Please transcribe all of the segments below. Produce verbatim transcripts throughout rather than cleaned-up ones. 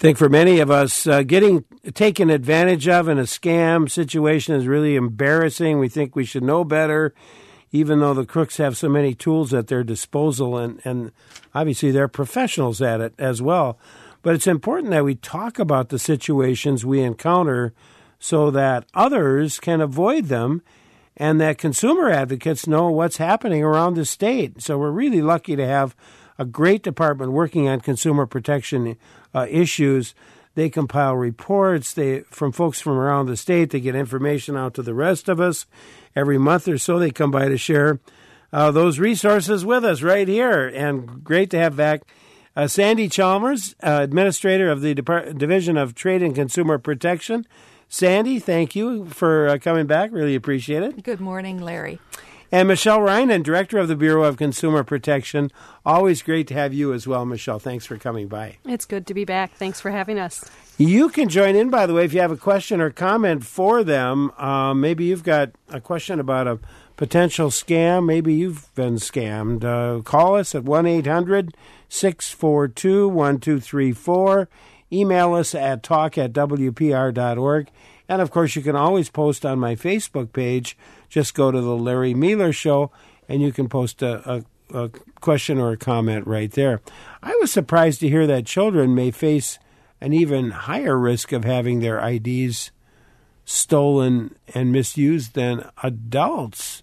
think for many of us, uh, getting taken advantage of in a scam situation is really embarrassing. We think we should know better, even though the crooks have so many tools at their disposal, and, and obviously they're professionals at it as well. But it's important that we talk about the situations we encounter so that others can avoid them and that consumer advocates know what's happening around the state. So we're really lucky to have a great department working on consumer protection uh, issues. They compile reports they from folks from around the state. They get information out to the rest of us. Every month or so they come by to share uh, those resources with us right here. And great to have back uh, Sandy Chalmers, uh, Administrator of the Depart- Division of Trade and Consumer Protection. Sandy, thank you for uh, coming back. Really appreciate it. Good morning, Larry. And Michelle Reinen, Director of the Bureau of Consumer Protection. Always great to have you as well, Michelle. Thanks for coming by. It's good to be back. Thanks for having us. You can join in, by the way, if you have a question or comment for them. Um, maybe you've got a question about a potential scam. Maybe you've been scammed. Uh, call us at one eight hundred six four two one two three four. Email us at talk at w p r dot org. And, of course, you can always post on my Facebook page. Just go to the Larry Mealer Show, and you can post a, a, a question or a comment right there. I was surprised to hear that children may face an even higher risk of having their I Ds stolen and misused than adults.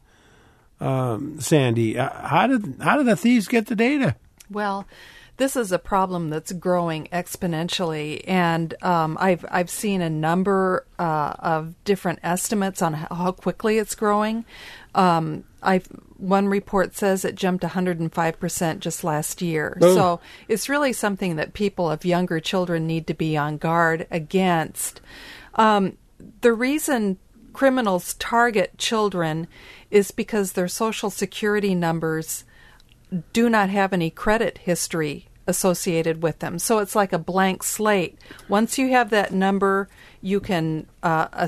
Um, Sandy, how did how did the thieves get the data? Well, this is a problem that's growing exponentially, and um, I've I've seen a number uh, of different estimates on how quickly it's growing. Um, I've one report says it jumped one hundred five percent just last year. Oh. So it's really something that people of younger children need to be on guard against. Um, the reason criminals target children is because their Social Security numbers do not have any credit history associated with them. So it's like a blank slate. Once you have that number, you can uh, uh,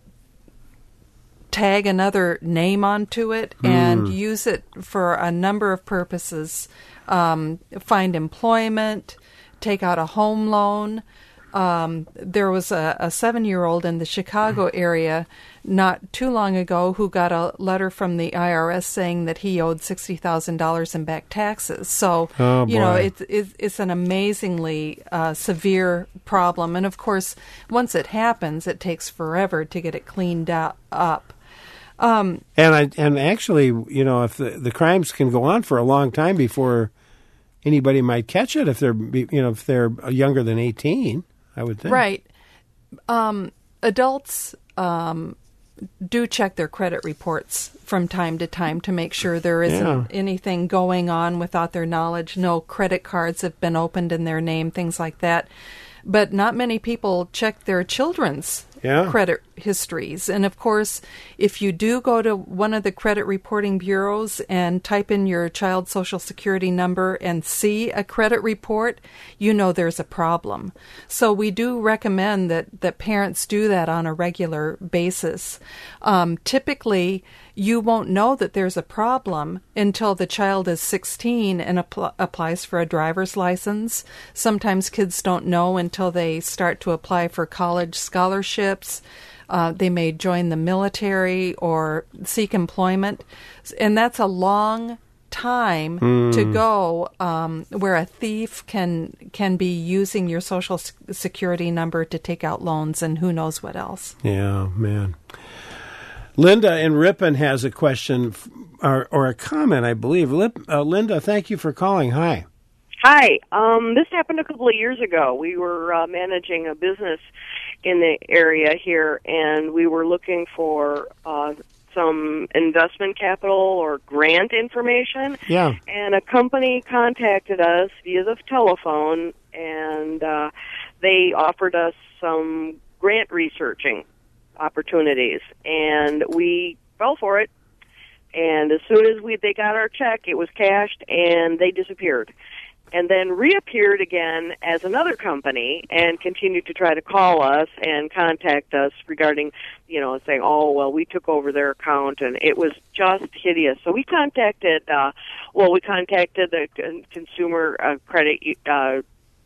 tag another name onto it and mm. use it for a number of purposes. Um, find employment, take out a home loan. Um, there was a, a seven-year-old in the Chicago area not too long ago who got a letter from the I R S saying that he owed sixty thousand dollars in back taxes. So, oh, you know, it's, it's, it's an amazingly uh, severe problem. And, of course, once it happens, it takes forever to get it cleaned up. Um, and I, and actually, you know, if the, the crimes can go on for a long time before anybody might catch it, if they're, you know, if they're younger than eighteen. I would think. Right. Um, adults um, do check their credit reports from time to time to make sure there isn't yeah. anything going on without their knowledge. No credit cards have been opened in their name, things like that. But not many people check their children's yeah. credit histories. And, of course, if you do go to one of the credit reporting bureaus and type in your child's Social Security number and see a credit report, you know there's a problem. So we do recommend that, that parents do that on a regular basis. Um, typically, you won't know that there's a problem until the child is sixteen and apl- applies for a driver's license. Sometimes kids don't know until they start to apply for college scholarships. Uh, they may join the military or seek employment. And that's a long time mm. to go um, where a thief can can be using your Social Security number to take out loans and who knows what else. Yeah, man. Linda in Ripon has a question or, or a comment, I believe. Lip, uh, Linda, thank you for calling. Hi. Hi. Um, this happened a couple of years ago. We were uh, managing a business in the area here, and we were looking for uh, some investment capital or grant information. Yeah. And a company contacted us via the telephone, and uh, they offered us some grant researching opportunities, and we fell for it. And as soon as we they got our check, it was cashed, and they disappeared. And then reappeared again as another company and continued to try to call us and contact us regarding, you know, saying, oh, well, we took over their account, and it was just hideous. So we contacted, uh, well, we contacted the Consumer uh, Credit uh,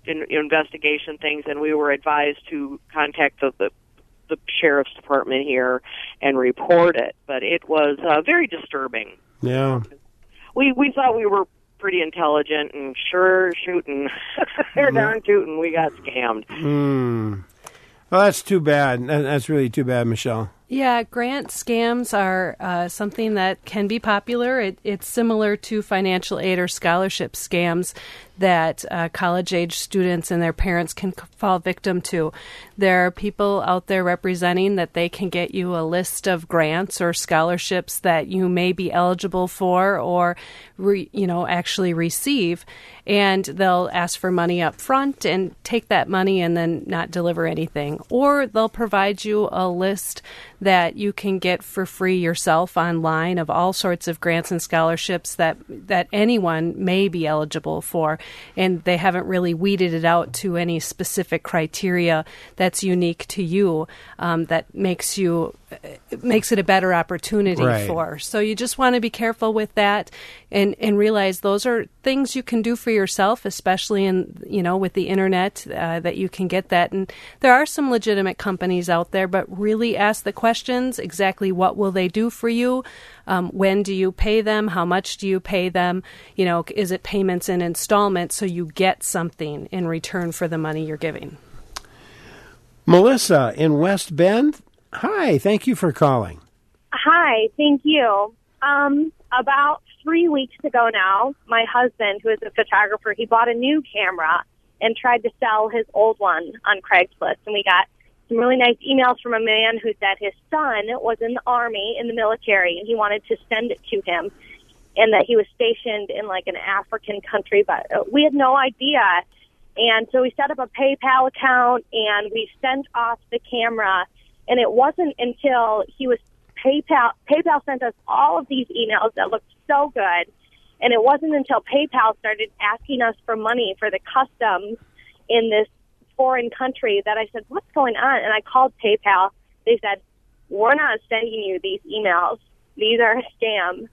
in, investigation things, and we were advised to contact the, the the sheriff's department here and report it. But it was uh, very disturbing. Yeah. We we thought we were pretty intelligent, and sure shooting, they're darn tootin', we got scammed. Mm. Well, that's too bad. That's really too bad, Michelle. Yeah, grant scams are uh, something that can be popular. It, it's similar to financial aid or scholarship scams that uh, college-age students and their parents can c- fall victim to. There are people out there representing that they can get you a list of grants or scholarships that you may be eligible for or, re, you know, actually receive, and they'll ask for money up front and take that money and then not deliver anything. Or they'll provide you a list that you can get for free yourself online of all sorts of grants and scholarships that that anyone may be eligible for, and they haven't really weeded it out to any specific criteria that's unique to you, um, that makes you it makes it a better opportunity right. for. So you just want to be careful with that, and and realize those are things you can do for yourself, especially in you know with the internet, uh, that you can get that. And there are some legitimate companies out there, but really ask the questions: exactly what will they do for you? Um, when do you pay them? How much do you pay them? You know, is it payments in installments so you get something in return for the money you're giving? Melissa in West Bend. Hi, thank you for calling. Hi, thank you. Um, about three weeks ago now, my husband, who is a photographer, he bought a new camera and tried to sell his old one on Craigslist. And we got some really nice emails from a man who said his son was in the Army, in the military, and he wanted to send it to him, and that he was stationed in like an African country, but we had no idea. And so we set up a PayPal account, and we sent off the camera. And it wasn't until he was PayPal, PayPal sent us all of these emails that looked so good. And it wasn't until PayPal started asking us for money for the customs in this foreign country that I said, what's going on? And I called PayPal. They said, we're not sending you these emails. These are a scam.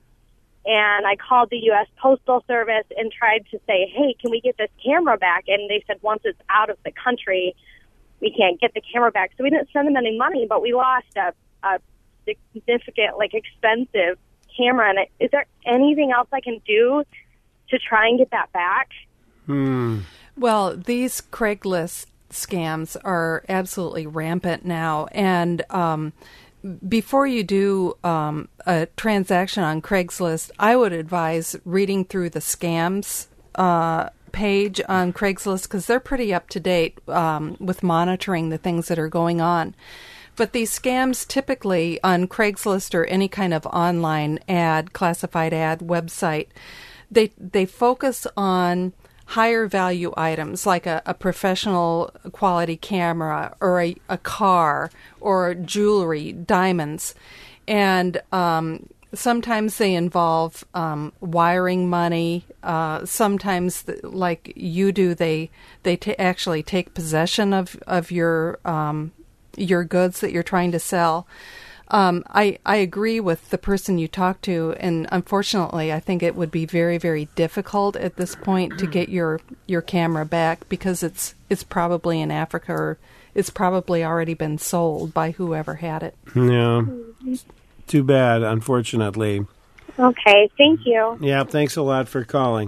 And I called the U S Postal Service and tried to say, hey, can we get this camera back? And they said, once it's out of the country, we can't get the camera back. So we didn't send them any money, but we lost a, a significant, like, expensive camera. And is there anything else I can do to try and get that back? Hmm. Well, these Craigslist scams are absolutely rampant now. And um, before you do um, a transaction on Craigslist, I would advise reading through the scams uh page on Craigslist, because they're pretty up to date um, with monitoring the things that are going on. But these scams typically on Craigslist or any kind of online ad, classified ad website, they they focus on higher value items like a, a professional quality camera or a, a car or jewelry, diamonds, and um, sometimes they involve um, wiring money. Uh, sometimes, th- like you do, they they t- actually take possession of of your um, your goods that you're trying to sell. Um, I I agree with the person you talked to, and unfortunately, I think it would be very very difficult at this point to get your your camera back, because it's it's probably in Africa, or it's probably already been sold by whoever had it. Yeah. Too bad, unfortunately. Okay, thank you. Yeah, thanks a lot for calling.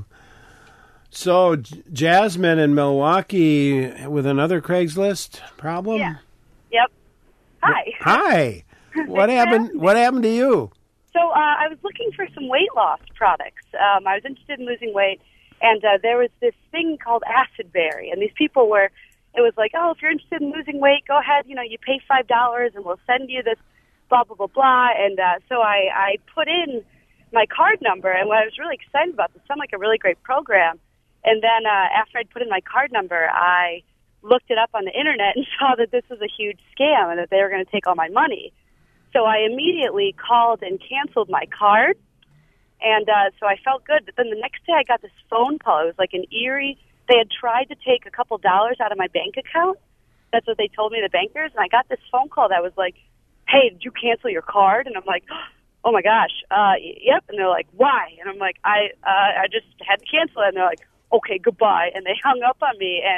So, J- Jasmine in Milwaukee with another Craigslist problem? Yeah. Yep. Hi. Hi. What happened? What happened to you? So uh, I was looking for some weight loss products. Um, I was interested in losing weight, and uh, there was this thing called Acid Berry, and these people were, it was like, oh, if you're interested in losing weight, go ahead, you know, you pay five dollars and we'll send you this blah, blah, blah, blah. And uh, so I, I put in my card number, and I was really excited about this. It sounded like a really great program. And then uh, after I'd put in my card number, I looked it up on the internet and saw that this was a huge scam and that they were going to take all my money. So I immediately called and canceled my card. And uh, so I felt good. But then the next day I got this phone call. It was like an eerie. They had tried to take a couple dollars out of my bank account. That's what they told me, the bankers. And I got this phone call that was like, hey, did you cancel your card? And I'm like, oh my gosh, uh, yep. And they're like, why? And I'm like, I, uh, I just had to cancel it. And they're like, okay, goodbye. And they hung up on me. And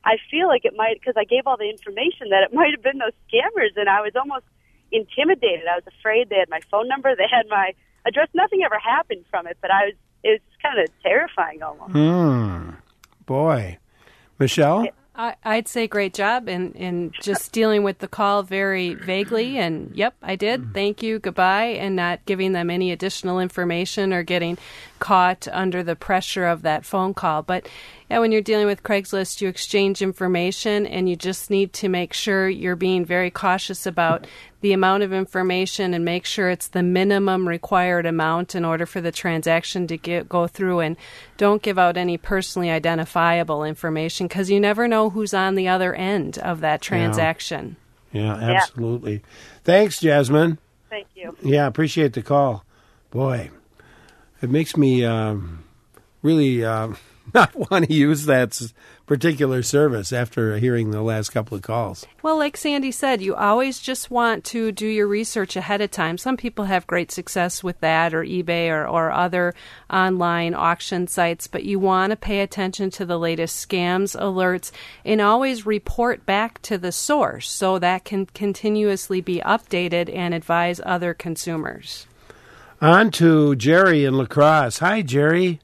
I feel like it might, because I gave all the information, that it might have been those scammers, and I was almost intimidated. I was afraid. They had my phone number, they had my address. Nothing ever happened from it, but I was. It was kind of terrifying almost. Hmm. Boy, Michelle. I, I'd say great job in, in just dealing with the call very vaguely and, yep, I did, thank you, goodbye, and not giving them any additional information or getting caught under the pressure of that phone call. But yeah, when you're dealing with Craigslist, you exchange information and you just need to make sure you're being very cautious about the amount of information and make sure it's the minimum required amount in order for the transaction to get, go through, and don't give out any personally identifiable information because you never know who's on the other end of that transaction. Yeah, yeah absolutely. Yeah. Thanks, Jasmine. Thank you. Yeah, appreciate the call. Boy, it makes me um, really uh, not want to use that particular service after hearing the last couple of calls. Well, like Sandy said, you always just want to do your research ahead of time. Some people have great success with that, or eBay or, or other online auction sites, but you want to pay attention to the latest scams, alerts, and always report back to the source so that can continuously be updated and advise other consumers. On to Jerry in La Crosse. Hi, Jerry.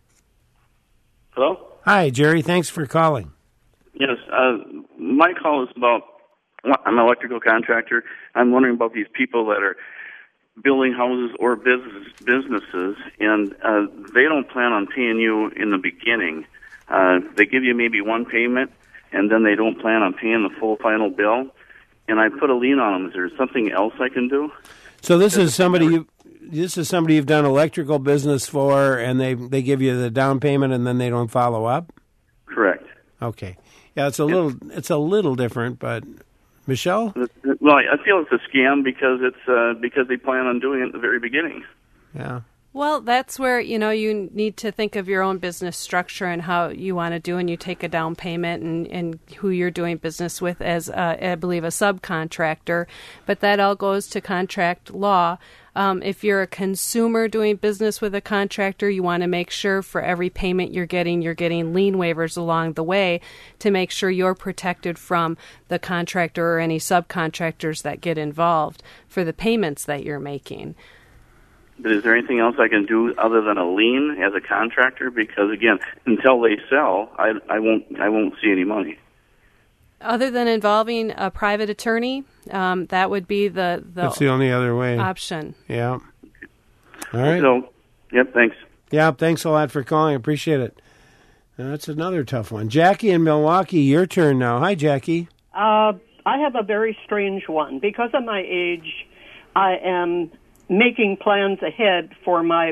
Hello? Hi, Jerry. Thanks for calling. Yes. Uh, my call is about, I'm an electrical contractor. I'm wondering about these people that are building houses or business, businesses, and uh, they don't plan on paying you in the beginning. Uh, they give you maybe one payment, and then they don't plan on paying the full final bill. And I put a lien on them. Is there something else I can do? So this is somebody you... This is somebody you've done electrical business for, and they they give you the down payment, and then they don't follow up? Correct. Okay. Yeah, it's a little it's a little different, but Michelle? Well, I feel it's a scam because it's uh, because they plan on doing it at the very beginning. Yeah. Well, that's where, you know, you need to think of your own business structure and how you want to do, and you take a down payment and, and who you're doing business with as, uh, I believe, a subcontractor. But that all goes to contract law. Um, if you're a consumer doing business with a contractor, you want to make sure for every payment you're getting, you're getting lien waivers along the way to make sure you're protected from the contractor or any subcontractors that get involved for the payments that you're making. But is there anything else I can do other than a lien as a contractor? Because again, until they sell, I, I won't I won't see any money. Other than involving a private attorney, um, that would be the, the That's the only other way. option. Yeah. All right. So, yep, thanks. Yeah, thanks a lot for calling. Appreciate it. Uh, that's another tough one. Jackie in Milwaukee, your turn now. Hi, Jackie. Uh, I have a very strange one. Because of my age, I am making plans ahead for my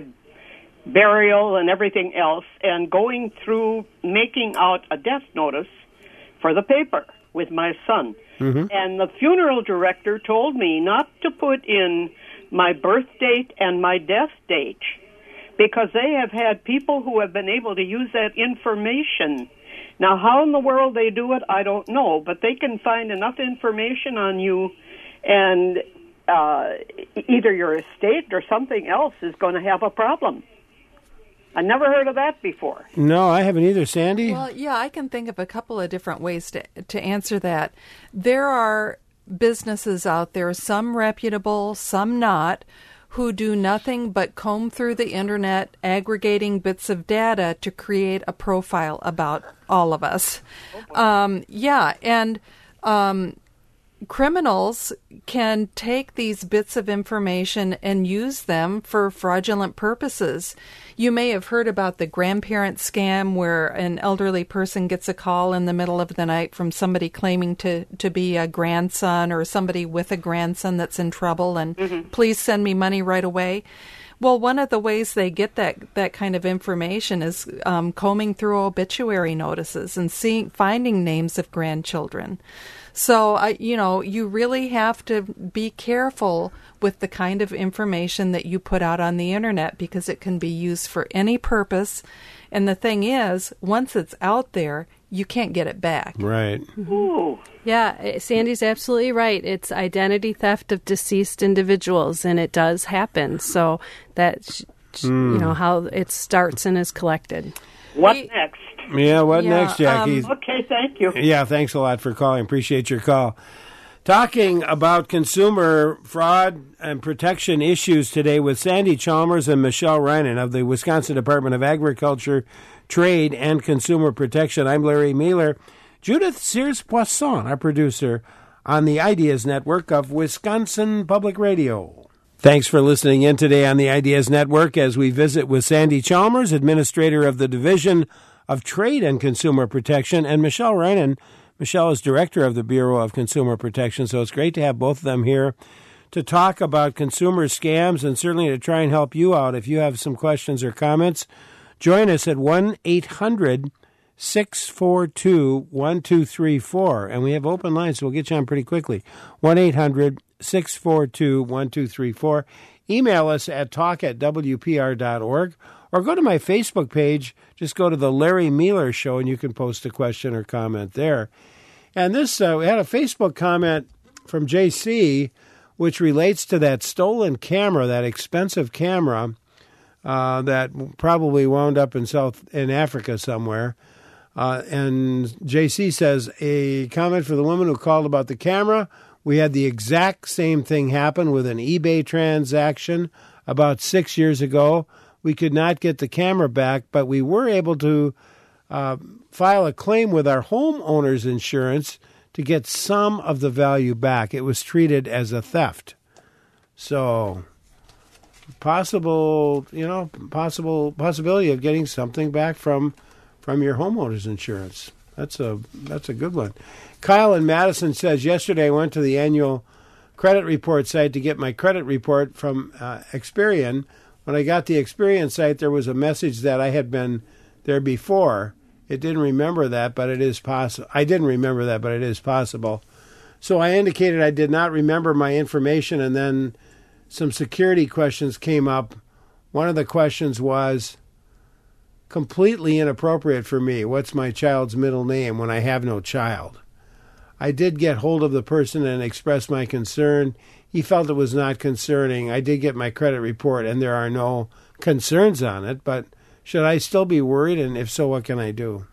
burial and everything else, and going through making out a death notice for the paper with my son. Mm-hmm. And the funeral director told me not to put in my birth date and my death date because they have had people who have been able to use that information. Now, how in the world they do it, I don't know, but they can find enough information on you, and uh, either your estate or something else is going to have a problem. I never heard of that before. No, I haven't either. Sandy? Well, yeah, I can think of a couple of different ways to to answer that. There are businesses out there, some reputable, some not, who do nothing but comb through the internet, aggregating bits of data to create a profile about all of us. Um, yeah, and um, criminals can take these bits of information and use them for fraudulent purposes. You may have heard about the grandparent scam where an elderly person gets a call in the middle of the night from somebody claiming to, to be a grandson or somebody with a grandson that's in trouble and mm-hmm. please send me money right away. Well, one of the ways they get that, that kind of information is um, combing through obituary notices and seeing finding names of grandchildren. So, I, you know, you really have to be careful with the kind of information that you put out on the internet because it can be used for any purpose. And the thing is, once it's out there, you can't get it back. Right. Ooh. Yeah, Sandy's absolutely right. It's identity theft of deceased individuals, and it does happen. So that's, mm. you know, how it starts and is collected. What Hey, next? Yeah, what Yeah, next, Jackie? um, Okay, thank you. Yeah, thanks a lot for calling. Appreciate your call. Talking about consumer fraud and protection issues today with Sandy Chalmers and Michelle Reinen of the Wisconsin Department of Agriculture, Trade, and Consumer Protection. I'm Larry Mueller. Judith Sears-Poisson, our producer, on the Ideas Network of Wisconsin Public Radio. Thanks for listening in today on the Ideas Network as we visit with Sandy Chalmers, Administrator of the Division of Trade and Consumer Protection, and Michelle Reinen. Michelle is Director of the Bureau of Consumer Protection, so it's great to have both of them here to talk about consumer scams and certainly to try and help you out. If you have some questions or comments, join us at one eight hundred six four two one two three four, and we have open lines, so we'll get you on pretty quickly. one eight hundred six four two one two three four. Email us at talk at w p r dot org, or go to my Facebook page. Just go to the Larry Mueller Show, and you can post a question or comment there. And this, uh, we had a Facebook comment from J C, which relates to that stolen camera, that expensive camera uh, that probably wound up in South in Africa somewhere. Uh, and J C says, a comment for the woman who called about the camera. We had the exact same thing happen with an eBay transaction about six years ago. We could not get the camera back, but we were able to uh, file a claim with our homeowner's insurance to get some of the value back. It was treated as a theft. So, possible, you know, possible possibility of getting something back from from your homeowner's insurance. That's a that's a good one. Kyle in Madison says, yesterday I went to the annual credit report site to get my credit report from uh, Experian. When I got the Experian site, there was a message that I had been there before. It didn't remember that, but it is possible. I didn't remember that, but it is possible. So I indicated I did not remember my information, and then some security questions came up. One of the questions was completely inappropriate for me. What's my child's middle name when I have no child? I did get hold of the person and express my concern. He felt it was not concerning. I did get my credit report, and there are no concerns on it, but should I still be worried, and if so, what can I do?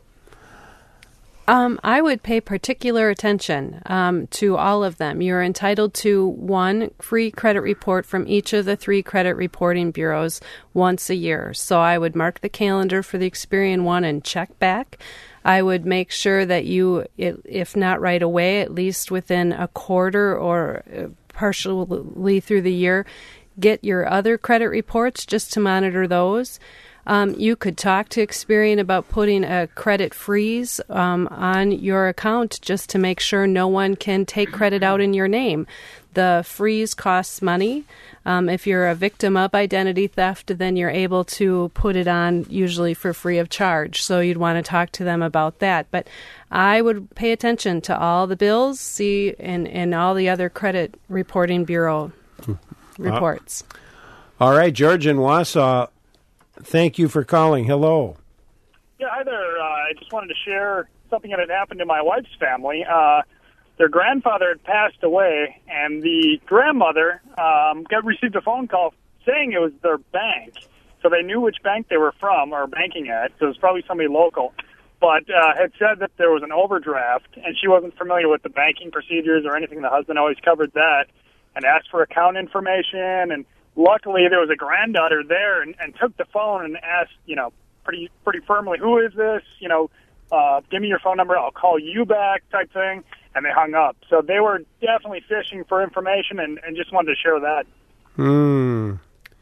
Um, I would pay particular attention um, to all of them. You're entitled to one free credit report from each of the three credit reporting bureaus once a year. So I would mark the calendar for the Experian one and check back. I would make sure that you, if not right away, at least within a quarter or partially through the year, get your other credit reports just to monitor those. Um, you could talk to Experian about putting a credit freeze um, on your account just to make sure no one can take credit out in your name. The freeze costs money. Um, if you're a victim of identity theft, then you're able to put it on usually for free of charge. So you'd want to talk to them about that. But I would pay attention to all the bills, see, and, and all the other credit reporting bureau reports. All right, George in Wausau. Thank you for calling. Hello. Yeah, hi there. Uh, I just wanted to share something that had happened to my wife's family. Uh, their grandfather had passed away, and the grandmother um, got received a phone call saying it was their bank. So they knew which bank they were from or banking at, so it was probably somebody local. But uh, had said that there was an overdraft, and she wasn't familiar with the banking procedures or anything. The husband always covered that, and asked for account information, and luckily, there was a granddaughter there and, and took the phone and asked, you know, pretty pretty firmly, who is this? You know, uh, give me your phone number. I'll call you back type thing. And they hung up. So they were definitely fishing for information and, and just wanted to share that. Hmm.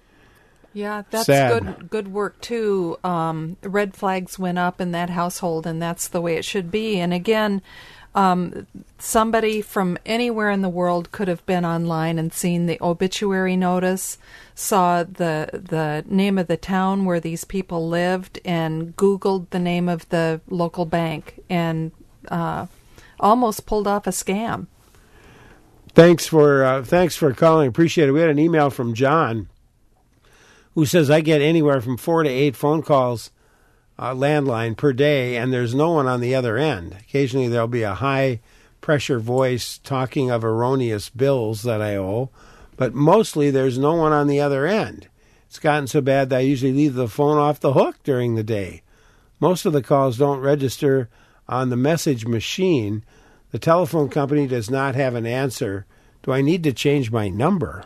Yeah, that's Sad. good good work, too. Um, red flags went up in that household, and that's the way it should be. And again, um, somebody from anywhere in the world could have been online and seen the obituary notice, saw the the name of the town where these people lived, and Googled the name of the local bank, and uh, almost pulled off a scam. Thanks for uh, thanks for calling. Appreciate it. We had an email from John who says, I get anywhere from four to eight phone calls, uh, landline, per day, and there's no one on the other end. Occasionally there'll be a high-pressure voice talking of erroneous bills that I owe, but mostly there's no one on the other end. It's gotten so bad that I usually leave the phone off the hook during the day. Most of the calls don't register on the message machine. The telephone company does not have an answer. Do I need to change my number?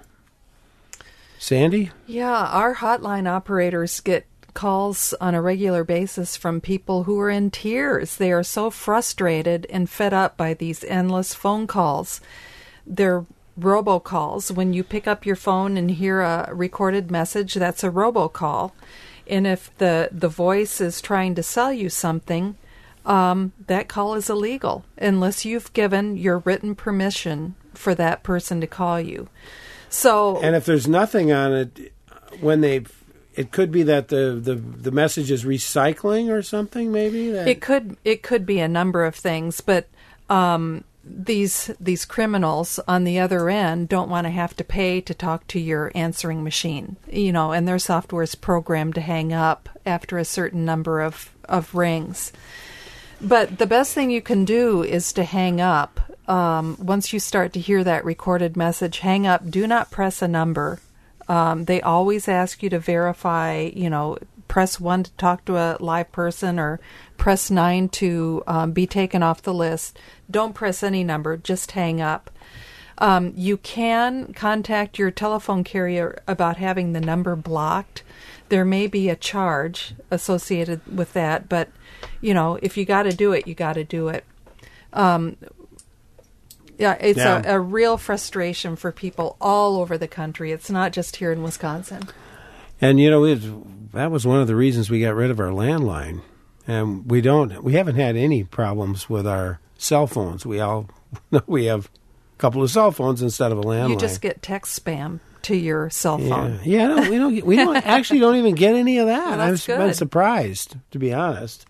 Sandy? Yeah, our hotline operators get calls on a regular basis from people who are in tears. They are so frustrated and fed up by these endless phone calls. They're robocalls. When you pick up your phone and hear a recorded message, that's a robocall. And if the, the voice is trying to sell you something, um, that call is illegal unless you've given your written permission for that person to call you. So, and if there's nothing on it, when they, it could be that the, the, the message is recycling or something. Maybe that it could it could be a number of things, but um, these these criminals on the other end don't want to have to pay to talk to your answering machine, you know, and their software is programmed to hang up after a certain number of, of rings. But the best thing you can do is to hang up. Um, once you start to hear that recorded message, hang up. Do not press a number. Um, they always ask you to verify, you know, press one to talk to a live person or press nine to um, be taken off the list. Don't press any number, just hang up. Um, you can contact your telephone carrier about having the number blocked. There may be a charge associated with that, but, you know, if you got to do it, you got to do it. Um, yeah, it's yeah. A, a real frustration for people all over the country. It's not just here in Wisconsin. And, you know, it, that was one of the reasons we got rid of our landline. And we don't, we haven't had any problems with our cell phones. We all, we have a couple of cell phones instead of a landline. You just get text spam to your cell phone. Yeah, yeah no, we don't, we don't actually don't even get any of that. Well, I've good. been surprised, to be honest.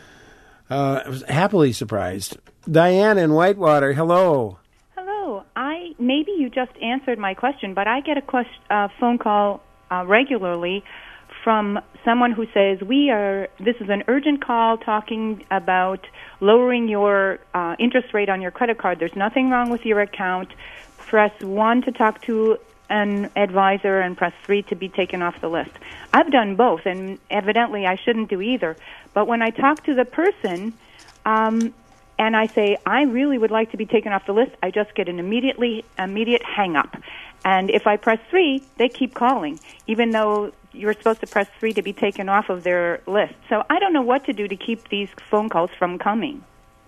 Uh, I was happily surprised. Diane in Whitewater, hello. Hello. I maybe you just answered my question, but I get a question, uh, phone call uh, regularly from someone who says, we are, this is an urgent call talking about lowering your uh, interest rate on your credit card. There's nothing wrong with your account. Press one to talk to an advisor and press three to be taken off the list. I've done both, and evidently I shouldn't do either. But when I talk to the person um, and I say, I really would like to be taken off the list, I just get an immediately immediate hang-up. And if I press three, they keep calling, even though you're supposed to press three to be taken off of their list. So I don't know what to do to keep these phone calls from coming.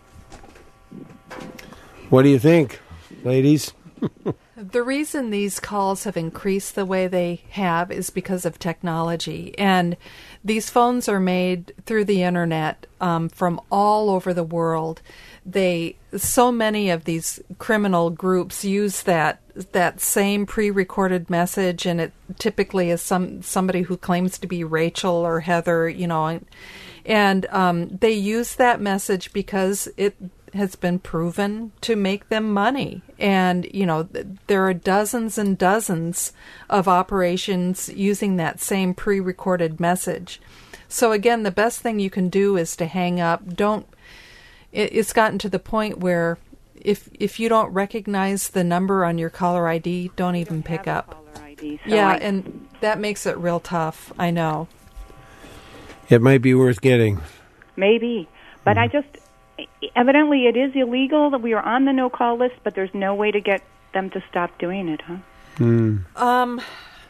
What do you think, ladies? The reason these calls have increased the way they have is because of technology. And these phones are made through the internet um, from all over the world. They, so many of these criminal groups use that that same pre-recorded message, and it typically is some somebody who claims to be Rachel or Heather, you know, and, and um, they use that message because it has been proven to make them money. And, you know, there are dozens and dozens of operations using that same pre-recorded message. So again, the best thing you can do is to hang up. Don't, it, it's gotten to the point where if if you don't recognize the number on your caller I D, don't even pick up. Caller I D, so yeah, I... and that makes it real tough. I know. It might be worth getting. Maybe. But mm-hmm. I just... Evidently, it is illegal that we are on the no-call list, but there's no way to get them to stop doing it, huh? Mm. Um,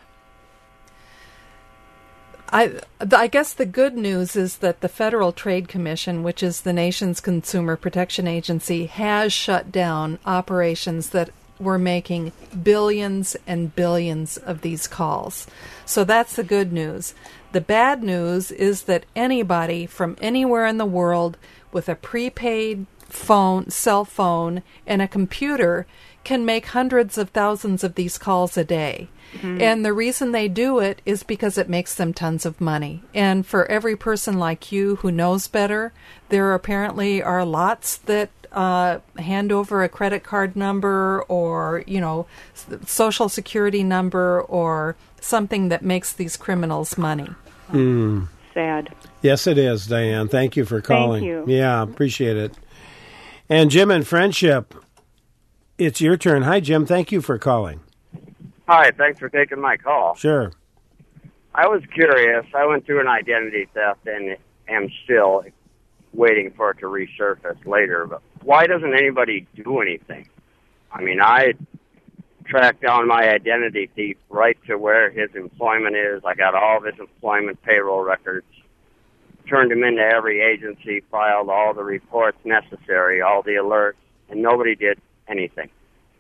I, I guess the good news is that the Federal Trade Commission, which is the nation's consumer protection agency, has shut down operations that were making billions and billions of these calls. So that's the good news. The bad news is that anybody from anywhere in the world with a prepaid phone, cell phone, and a computer can make hundreds of thousands of these calls a day. Mm-hmm. And the reason they do it is because it makes them tons of money. And for every person like you who knows better, there apparently are lots that uh, hand over a credit card number or, you know, social security number or something that makes these criminals money. Mm. Sad. Yes, it is, Diane. Thank you for calling. Thank you. Yeah, appreciate it. And Jim in Friendship, it's your turn. Hi, Jim. Thank you for calling. Hi, thanks for taking my call. Sure. I was curious. I went through an identity theft, and am still waiting for it to resurface later. But why doesn't anybody do anything? I mean, I tracked down my identity thief right to where his employment is. I got all of his employment payroll records, turned him into every agency, filed all the reports necessary, all the alerts, and nobody did anything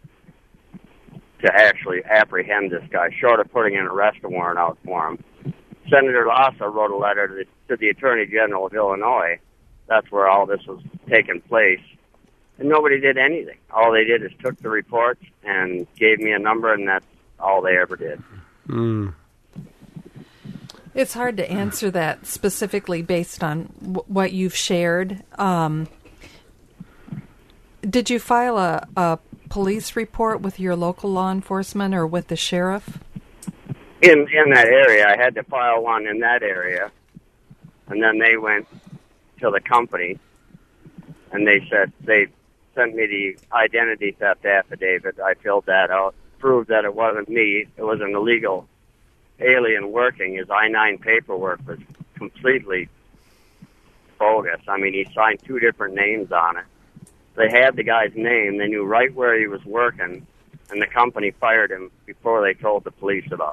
to actually apprehend this guy, short of putting an arrest warrant out for him. Senator Lassa wrote a letter to the, to the Attorney General of Illinois. That's where all this was taking place. And nobody did anything. All they did is took the reports and gave me a number, and that's all they ever did. Mm. It's hard to answer that specifically based on w- what you've shared. Um, did you file a, a police report with your local law enforcement or with the sheriff? In in that area, I had to file one in that area, and then they went to the company, and they said they sent me the identity theft affidavit. I filled that out, proved that it wasn't me. It was an illegal alien working. His I nine paperwork was completely bogus. I mean, he signed two different names on it. They had the guy's name. They knew right where he was working, and the company fired him before they told the police about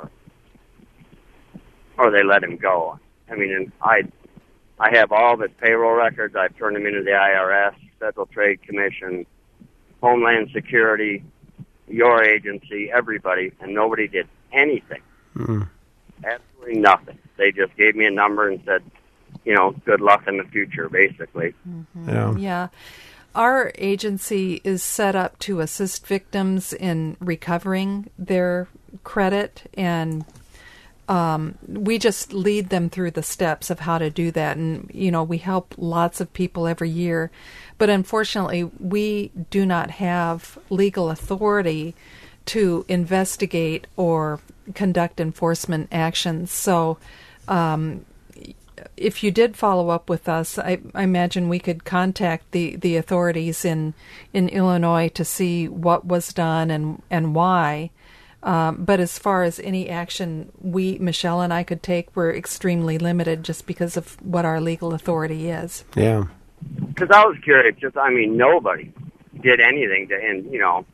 it, or they let him go. I mean, and I, I have all of his payroll records. I've turned them into the I R S, Federal Trade Commission, Homeland Security, your agency, everybody, and nobody did anything. Mm. Absolutely nothing. They just gave me a number and said, you know, good luck in the future, basically. Mm-hmm. Yeah. Yeah. Our agency is set up to assist victims in recovering their credit, and um, we just lead them through the steps of how to do that. And, you know, we help lots of people every year. But unfortunately, we do not have legal authority to investigate or conduct enforcement actions. So um, if you did follow up with us, I, I imagine we could contact the, the authorities in in Illinois to see what was done and, and why. Um, but as far as any action we, Michelle and I, could take, we're extremely limited just because of what our legal authority is. Yeah. Because I was curious, just, I mean, nobody did anything to, and, you know,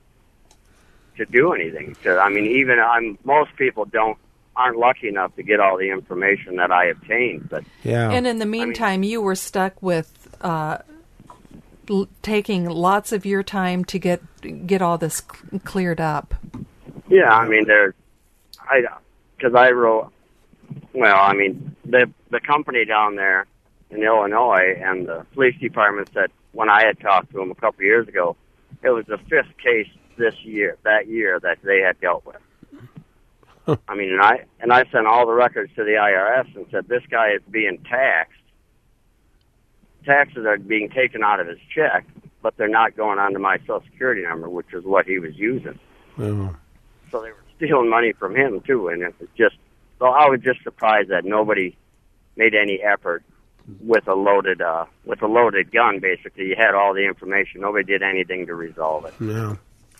to do anything. To, I mean, even I'm, most people don't aren't lucky enough to get all the information that I obtained. But yeah. And in the meantime, I mean, you were stuck with uh, l- taking lots of your time to get get all this c- cleared up. Yeah, I mean, there, I because I wrote. Well, I mean, the the company down there in Illinois and the police department said when I had talked to them a couple of years ago, it was the fifth case this year, that year, that they had dealt with. I mean, and I and I sent all the records to the I R S and said, this guy is being taxed. Taxes are being taken out of his check, but they're not going onto my Social Security number, which is what he was using. Oh. So they were stealing money from him, too, and it was just, so I was just surprised that nobody made any effort with a loaded, uh, with a loaded gun, basically. You had all the information. Nobody did anything to resolve it. No.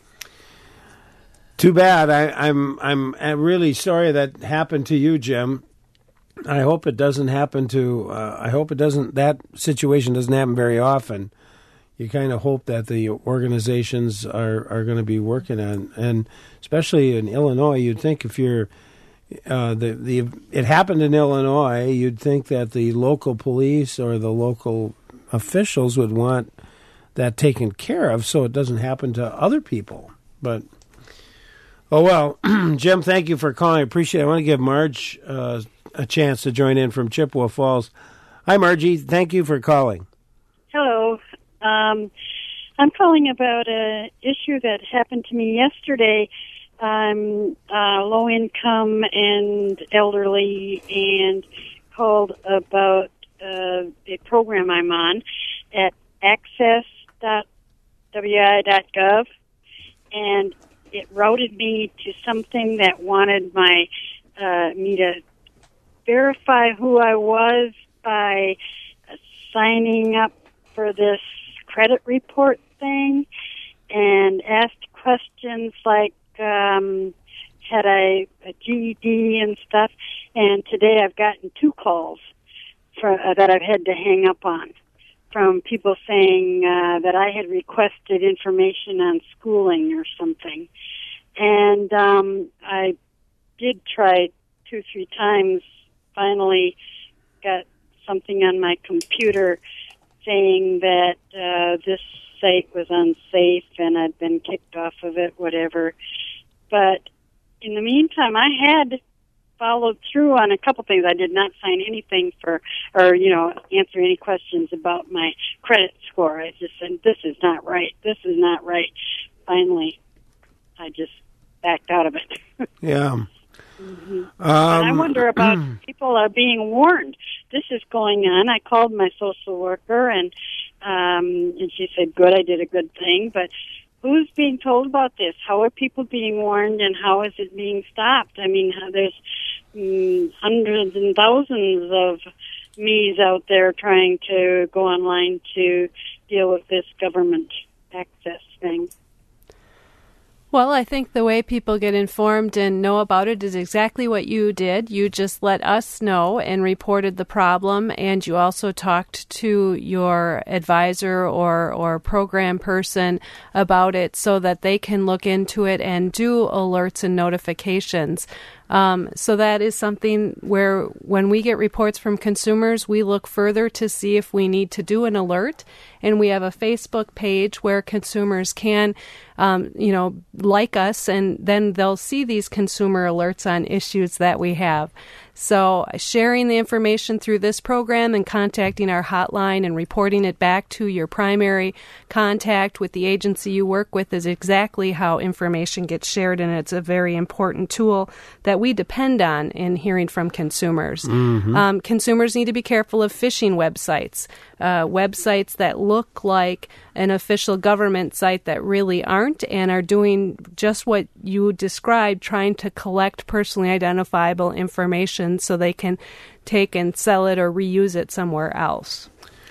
Too bad. I, I'm I'm really sorry that happened to you, Jim. I hope it doesn't happen to. Uh, I hope it doesn't. That situation doesn't happen very often. You kind of hope that the organizations are, are going to be working on, and especially in Illinois, you'd think if you're uh, the the it happened in Illinois, you'd think that the local police or the local officials would want that taken care of, so it doesn't happen to other people, but. Oh, well, Jim, thank you for calling. I appreciate it. I want to give Marge uh, a chance to join in from Chippewa Falls. Hi, Margie. Thank you for calling. Hello. Um, I'm calling about an issue that happened to me yesterday. I'm uh, low income and elderly and called about uh, a program I'm on at access dot w i dot gov, and it routed me to something that wanted my uh, me to verify who I was by uh, signing up for this credit report thing, and asked questions like, um, had I a G E D and stuff. And today I've gotten two calls. for, uh, that I've had to hang up on from people saying uh, that I had requested information on schooling or something. And um, I did try two, three times, finally got something on my computer saying that uh, this site was unsafe and I'd been kicked off of it, whatever. But in the meantime, I had followed through on a couple things. I did not sign anything for, or, you know, answer any questions about my credit score. I just said, this is not right. This is not right. Finally, I just backed out of it. Yeah. Mm-hmm. Um, and I wonder about people are being warned. This is going on. I called my social worker, and um, and she said, good, I did a good thing. But who's being told about this? How are people being warned, and how is it being stopped? I mean, there's um, hundreds and thousands of me's out there trying to go online to deal with this government access thing. Well, I think the way people get informed and know about it is exactly what you did. You just let us know and reported the problem, and you also talked to your advisor or, or program person about it so that they can look into it and do alerts and notifications. Um, so that is something where when we get reports from consumers, we look further to see if we need to do an alert. And we have a Facebook page where consumers can, um, you know, like us, and then they'll see these consumer alerts on issues that we have. So sharing the information through this program and contacting our hotline and reporting it back to your primary contact with the agency you work with is exactly how information gets shared, and it's a very important tool that we depend on in hearing from consumers. Mm-hmm. Um, consumers need to be careful of phishing websites, uh, websites that look like an official government site that really aren't and are doing just what you described, trying to collect personally identifiable information so they can take and sell it or reuse it somewhere else.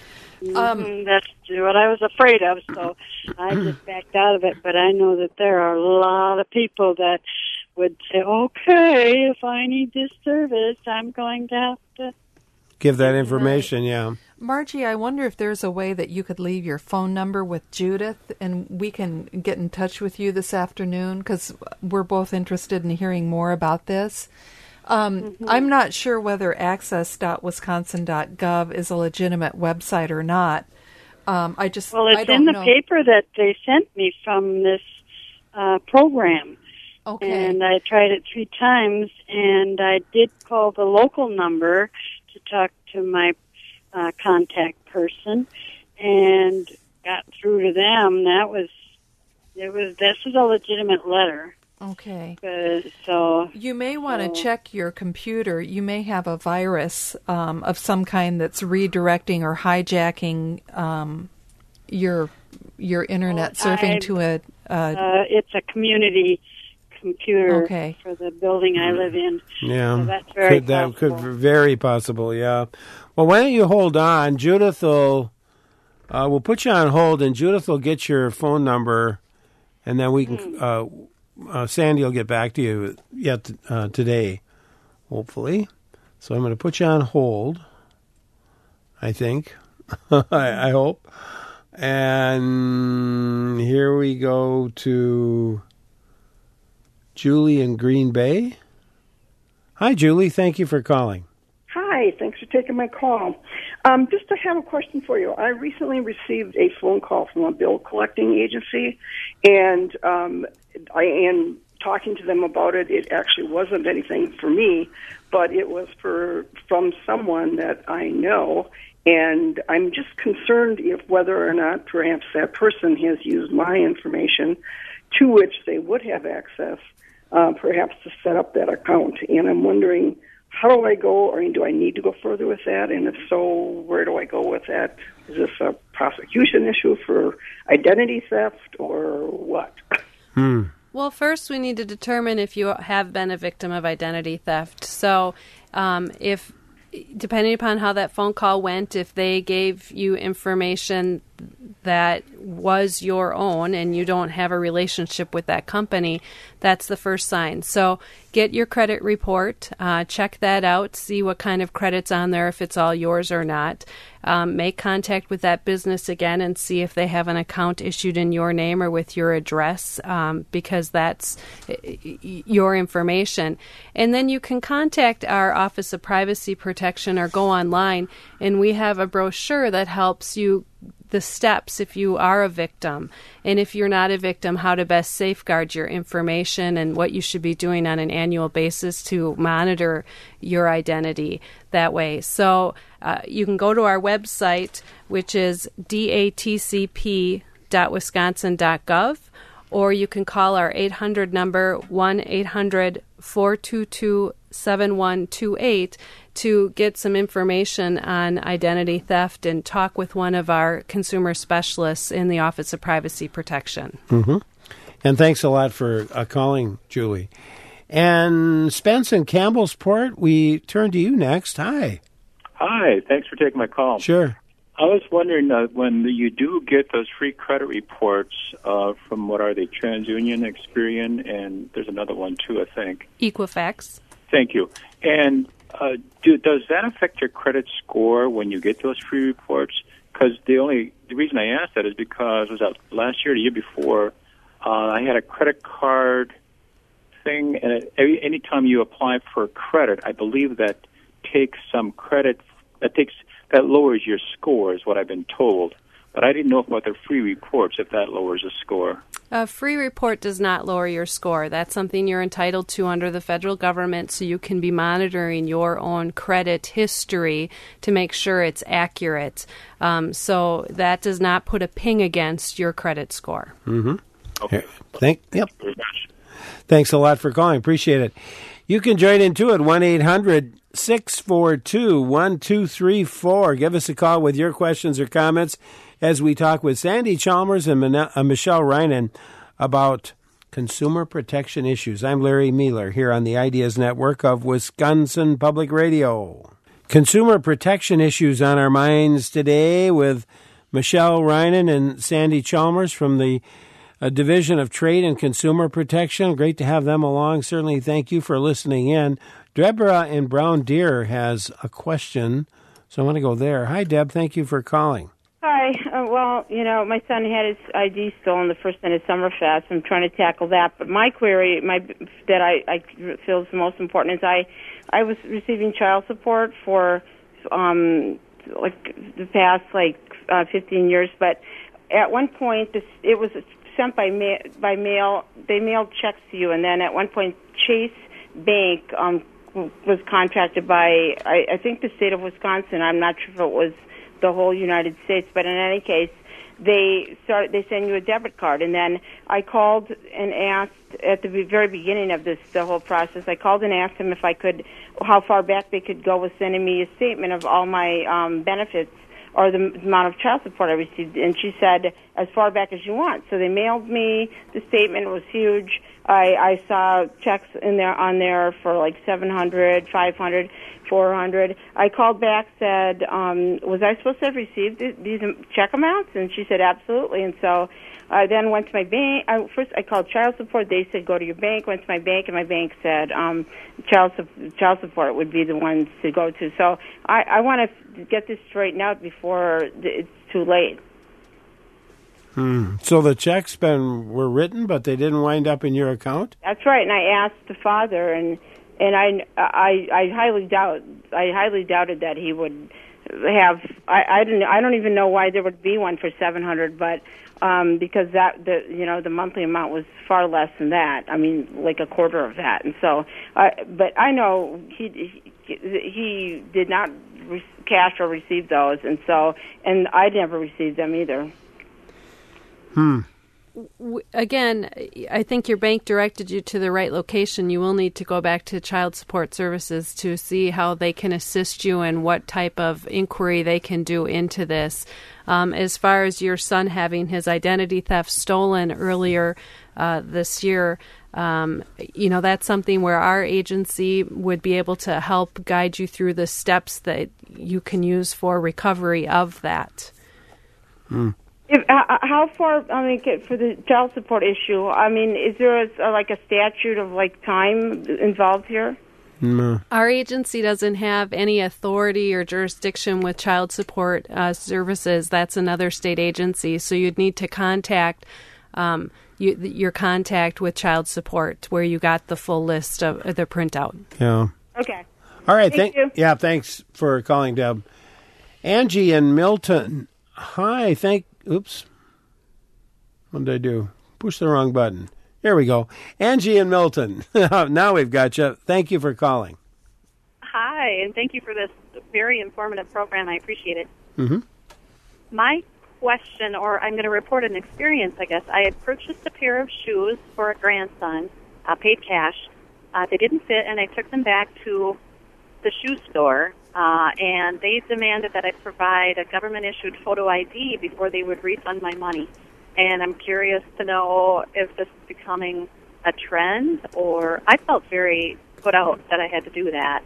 Um, That's what I was afraid of, so I just backed out of it. But I know that there are a lot of people that would say, okay, if I need this service, I'm going to have to give that information, yeah. Margie, I wonder if there's a way that you could leave your phone number with Judith and we can get in touch with you this afternoon, because we're both interested in hearing more about this. Um, mm-hmm. I'm not sure whether access dot wisconsin dot gov is a legitimate website or not. Um, I just well, it's I don't in the know. paper that they sent me from this uh, program. Okay. And I tried it three times, and I did call the local number to talk to my uh, contact person, and got through to them. That was it was this is a legitimate letter. Okay. Uh, so you may want to so. check your computer. You may have a virus um, of some kind that's redirecting or hijacking um, your your internet well, surfing I, to a. Uh, uh, it's a community computer okay. for the building I live in. Yeah, so that's very could, that possible. could very possible. Yeah. Well, why don't you hold on? Judith will. Uh, we'll put you on hold, and Judith will get your phone number, and then we can. Mm. Uh, Uh, Sandy will get back to you yet uh, today, hopefully. So I'm going to put you on hold, I think. I, I hope. And here we go to Julie in Green Bay. Hi, Julie. Thank you for calling. Hi. Thanks for taking my call. Um, just to have a question for you. I recently received a phone call from a bill collecting agency, and um, I am talking to them about it. It actually wasn't anything for me, but it was for from someone that I know, and I'm just concerned if whether or not perhaps that person has used my information to which they would have access, uh, perhaps to set up that account. And I'm wondering, how do I go, or do I need to go further with that? And if so, where do I go with that? Is this a prosecution issue for identity theft or what? Hmm. Well, first we need to determine if you have been a victim of identity theft. So um, if, depending upon how that phone call went, if they gave you information that was your own and you don't have a relationship with that company, that's the first sign. So get your credit report, uh, check that out, see what kind of credit's on there, if it's all yours or not. Um, make contact with that business again and see if they have an account issued in your name or with your address, um, because that's your information. And then you can contact our Office of Privacy Protection or go online, and we have a brochure that helps you the steps if you are a victim, and if you're not a victim, how to best safeguard your information and what you should be doing on an annual basis to monitor your identity that way. So uh, you can go to our website, which is d a t c p dot wisconsin dot gov, or you can call our eight hundred number, one eight hundred four two two seven one two eight, to get some information on identity theft and talk with one of our consumer specialists in the Office of Privacy Protection. Mm-hmm. And thanks a lot for uh, calling, Julie. And Spence in Campbellsport, we turn to you next. Hi. Hi. Thanks for taking my call. Sure. I was wondering, uh, when you do get those free credit reports uh, from, what are they, TransUnion, Experian, and there's another one too, I think. Equifax. Thank you. And uh, do, does that affect your credit score when you get those free reports? Because the only the reason I asked that is because was that last year, or the year before, uh, I had a credit card thing, and it, every, anytime you apply for credit, I believe that takes some credit. That takes that lowers your score, is what I've been told. But I didn't know about the free reports, if that lowers a score. A free report does not lower your score. That's something you're entitled to under the federal government, so you can be monitoring your own credit history to make sure it's accurate. Um, so that does not put a ping against your credit score. Mm-hmm. Okay. Thank, yep. Thank you very much. Thanks a lot for calling. Appreciate it. You can join in too at one eight hundred six four two one two three four. Give us a call with your questions or comments as we talk with Sandy Chalmers and Min- uh, Michelle Reinen about consumer protection issues. I'm Larry Mueller here on the Ideas Network of Wisconsin Public Radio. Consumer protection issues on our minds today with Michelle Reinen and Sandy Chalmers from the uh, Division of Trade and Consumer Protection. Great to have them along. Certainly thank you for listening in. Deborah in Brown Deer has a question, so I want to go there. Hi, Deb. Thank you for calling. Hi. Uh, well, you know, my son had his I D stolen the first night of Summerfest. I'm trying to tackle that. But my query, my that I, I feel is the most important, is I, I was receiving child support for um, like the past like uh, fifteen years. But at one point, this, it was sent by ma- by mail. They mailed checks to you, and then at one point, Chase Bank um, was contracted by I, I think the state of Wisconsin. I'm not sure if it was the whole United States, but in any case, they started. They send you a debit card, and then I called and asked at the very beginning of this the whole process. I called and asked them if I could, how far back they could go with sending me a statement of all my um, benefits or the amount of child support I received, and she said as far back as you want. So they mailed me the statement. It was huge. I, I saw checks in there on there for like seven hundred, five hundred, four hundred. I called back, said, um, was I supposed to have received these check amounts? And she said, absolutely. And so I then went to my bank. I, first, I called child support. They said, go to your bank. Went to my bank, and my bank said um, child child support would be the ones to go to. So I, I want to get this straightened out before it's too late. Hmm. So the checks been were written, but they didn't wind up in your account? That's right. And I asked the father, and and I, I, I highly doubt I highly doubted that he would have. I, I didn't. I don't even know why there would be one for seven hundred, but um, because that the you know the monthly amount was far less than that. I mean, like a quarter of that. And so, uh, but I know he he, he did not re- cash or receive those, and so and I never received them either. Hmm. Again, I think your bank directed you to the right location. You will need to go back to Child Support Services to see how they can assist you and what type of inquiry they can do into this. Um, as far as your son having his identity theft stolen earlier uh, this year, um, you know, that's something where our agency would be able to help guide you through the steps that you can use for recovery of that. Hmm. If, uh, how far, I mean, get- for the child support issue, I mean, is there a, a, like a statute of like time involved here? No. Our agency doesn't have any authority or jurisdiction with child support uh, services. That's another state agency. So you'd need to contact um, you, your contact with child support, where you got the full list of uh, the printout. Yeah. Okay. All right. Thank you. Yeah. Thanks for calling, Deb. Angie in Milton. Hi. Thank. Oops. What did I do? Push the wrong button. There we go. Angie in Milton. Now we've got you. Thank you for calling. Hi, and thank you for this very informative program. I appreciate it. Mm-hmm. My question, or I'm going to report an experience, I guess. I had purchased a pair of shoes for a grandson, uh, paid cash. Uh, they didn't fit, and I took them back to the shoe store, uh, and they demanded that I provide a government-issued photo I D before they would refund my money. And I'm curious to know if this is becoming a trend, or I felt very put out that I had to do that.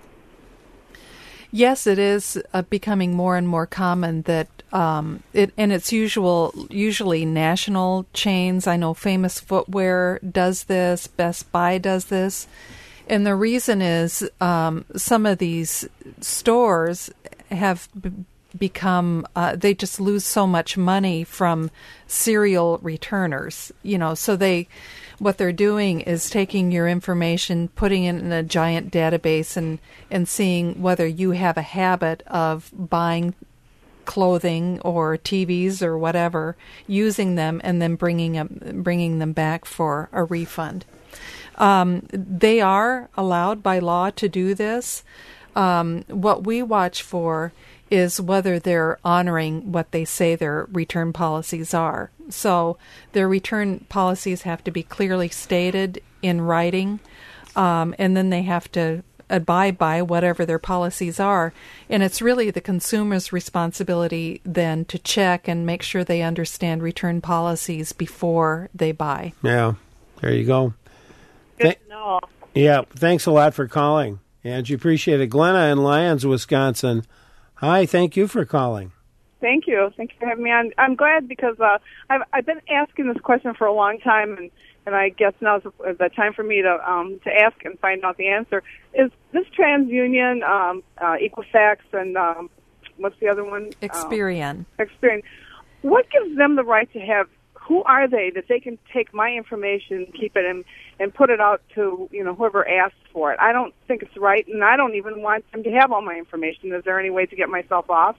Yes, it is uh, becoming more and more common that um, it, and it's usual usually national chains. I know Famous Footwear does this, Best Buy does this, and the reason is um, some of these stores have b- become uh, they just lose so much money from serial returners, you know, so they what they're doing is taking your information, putting it in a giant database, and and seeing whether you have a habit of buying clothing or T Vs or whatever, using them, and then bringing them bringing them back for a refund. Um, they are allowed by law to do this. Um, what we watch for is whether they're honoring what they say their return policies are. So their return policies have to be clearly stated in writing, um, and then they have to abide by whatever their policies are. And it's really the consumer's responsibility then to check and make sure they understand return policies before they buy. Yeah, there you go. Good Th- to know. Yeah, thanks a lot for calling, Angie. Appreciate it. Glenna in Lyons, Wisconsin. Hi, thank you for calling. Thank you. Thank you for having me on. I'm glad because uh, I've, I've been asking this question for a long time, and, and I guess now's the, the time for me to um, to ask and find out the answer. Is this TransUnion, um, uh, Equifax, and um, what's the other one? Experian. Uh, Experian. What gives them the right to have, who are they that they can take my information, keep it, and, and put it out to, you know, whoever asks for it? I don't think it's right, and I don't even want them to have all my information. Is there any way to get myself off?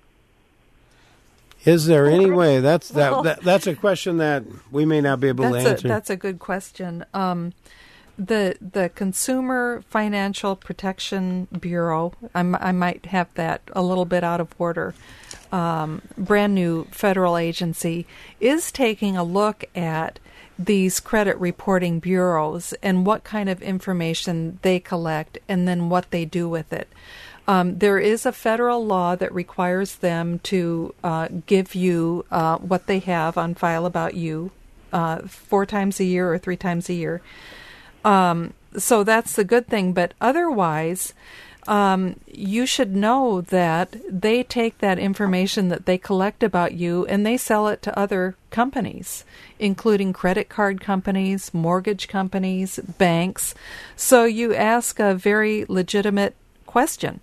Is there any way? That's that, that. That's a question that we may not be able that's to answer. A, that's a good question. Um, the the Consumer Financial Protection Bureau, I'm, I might have that a little bit out of order, um, brand new federal agency, is taking a look at these credit reporting bureaus and what kind of information they collect and then what they do with it. Um, there is a federal law that requires them to uh, give you uh, what they have on file about you uh, four times a year or three times a year. Um, so that's the good thing. But otherwise, um, you should know that they take that information that they collect about you and they sell it to other companies, including credit card companies, mortgage companies, banks. So you ask a very legitimate question.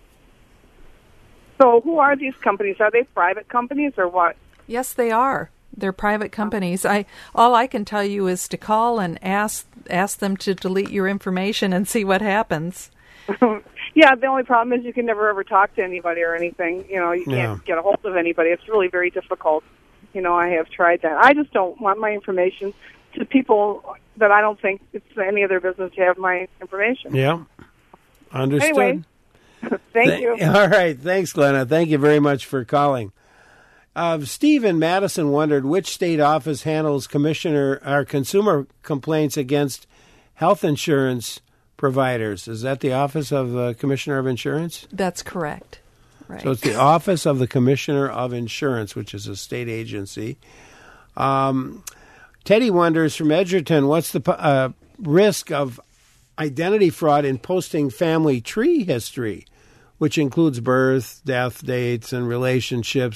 So who are these companies? Are they private companies or what? Yes, they are. They're private companies. I all I can tell you is to call and ask ask them to delete your information and see what happens. Yeah, the only problem is you can never ever talk to anybody or anything. You know, you can't Yeah. get a hold of anybody. It's really very difficult. You know, I have tried that. I just don't want my information to people that I don't think it's any of their business to have my information. Yeah, understood. Anyway, thank Th- you. All right. Thanks, Glenna. Thank you very much for calling. Uh, Steve in Madison wondered which state office handles commissioner or consumer complaints against health insurance providers. Is that the Office of the Commissioner of Insurance? That's correct. Right. So it's the Office of the Commissioner of Insurance, which is a state agency. Um, Teddy wonders from Edgerton, what's the uh, risk of identity fraud in posting family tree history, which includes birth, death dates, and relationships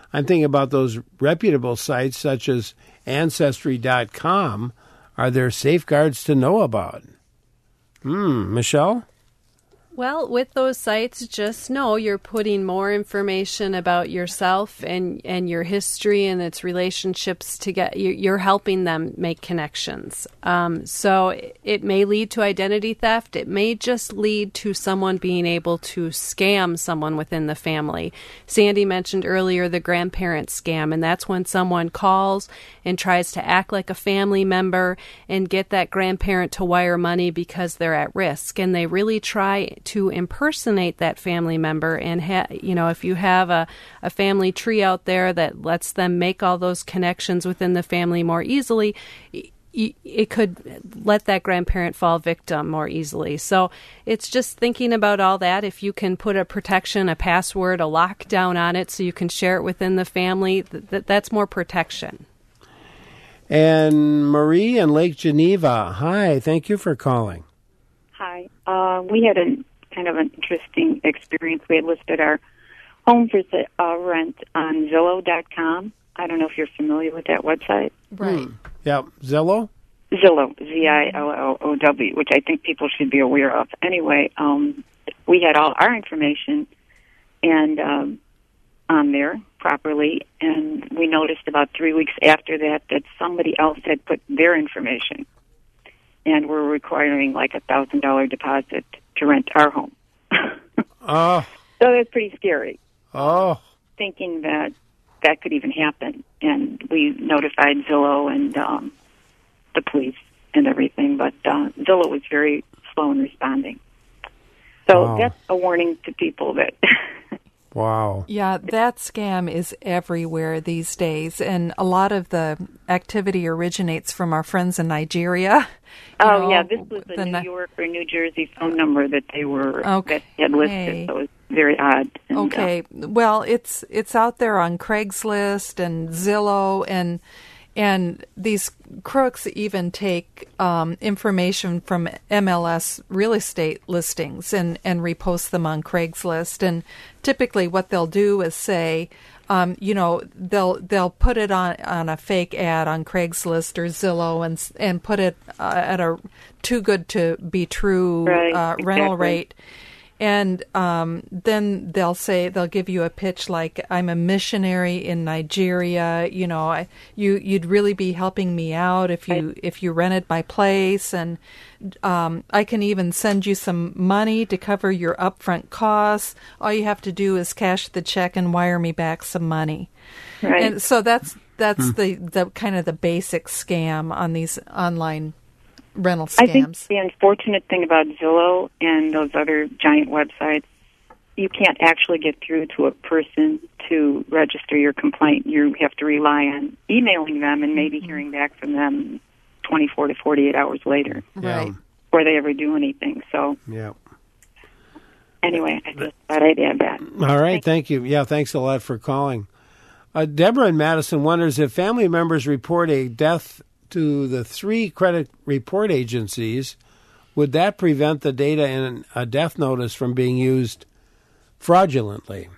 I'm thinking about those reputable sites such as Ancestry dot com. Are there safeguards to know about? Hmm, Michelle? Well, with those sites, just know you're putting more information about yourself and, and your history and its relationships to get, you're helping them make connections. Um, so it may lead to identity theft. It may just lead to someone being able to scam someone within the family. Sandy mentioned earlier the grandparent scam, and that's when someone calls and tries to act like a family member and get that grandparent to wire money because they're at risk. And they really try to impersonate that family member. And, ha- you know, if you have a, a family tree out there that lets them make all those connections within the family more easily, y- it could let that grandparent fall victim more easily. So it's just thinking about all that. If you can put a protection, a password, a lockdown on it so you can share it within the family, th- that's more protection. And Marie in Lake Geneva. Hi, thank you for calling. Hi. Uh, we had a kind of an interesting experience. We had listed our home for uh, rent on Zillow dot com. I don't know if you're familiar with that website. Right. Hmm. Yeah, Zillow? Zillow, Z I L L O W, which I think people should be aware of. Anyway, um, we had all our information and um, on there properly, and we noticed about three weeks after that that somebody else had put their information and were requiring like a thousand dollar deposit to rent our home. Oh. So that's pretty scary. Oh. Thinking that that could even happen. And we notified Zillow and um, the police and everything, but uh, Zillow was very slow in responding. So wow. That's a warning to people that... Wow. Yeah, that scam is everywhere these days, and a lot of the activity originates from our friends in Nigeria. Oh, know, yeah, this was a New ni- York or New Jersey phone number that they were okay. that had listed, so it was very odd. And, okay, uh, well, it's it's out there on Craigslist and Zillow, and and these crooks even take um, information from M L S real estate listings and, and repost them on Craigslist. And typically what they'll do is say, um, you know, they'll they'll put it on, on a fake ad on Craigslist or Zillow and and put it uh, at a too good to be true right, uh, rental exactly. rate. And um, then they'll say, they'll give you a pitch like, I'm a missionary in Nigeria, you know, I, you, you'd really be helping me out if you, if you rented my place, and um, I can even send you some money to cover your upfront costs. All you have to do is cash the check and wire me back some money. Right. And so that's, that's Hmm. the, the kind of the basic scam on these online rental scams. I think the unfortunate thing about Zillow and those other giant websites, you can't actually get through to a person to register your complaint. You have to rely on emailing them and maybe hearing back from them twenty-four to forty-eight hours later. Right. Before they ever do anything. So yeah. Anyway, I just thought I'd add that. All right, thank you. Yeah, thanks a lot for calling. Uh, Deborah in Madison wonders if family members report a death to the three credit report agencies, would that prevent the data in a death notice from being used fraudulently?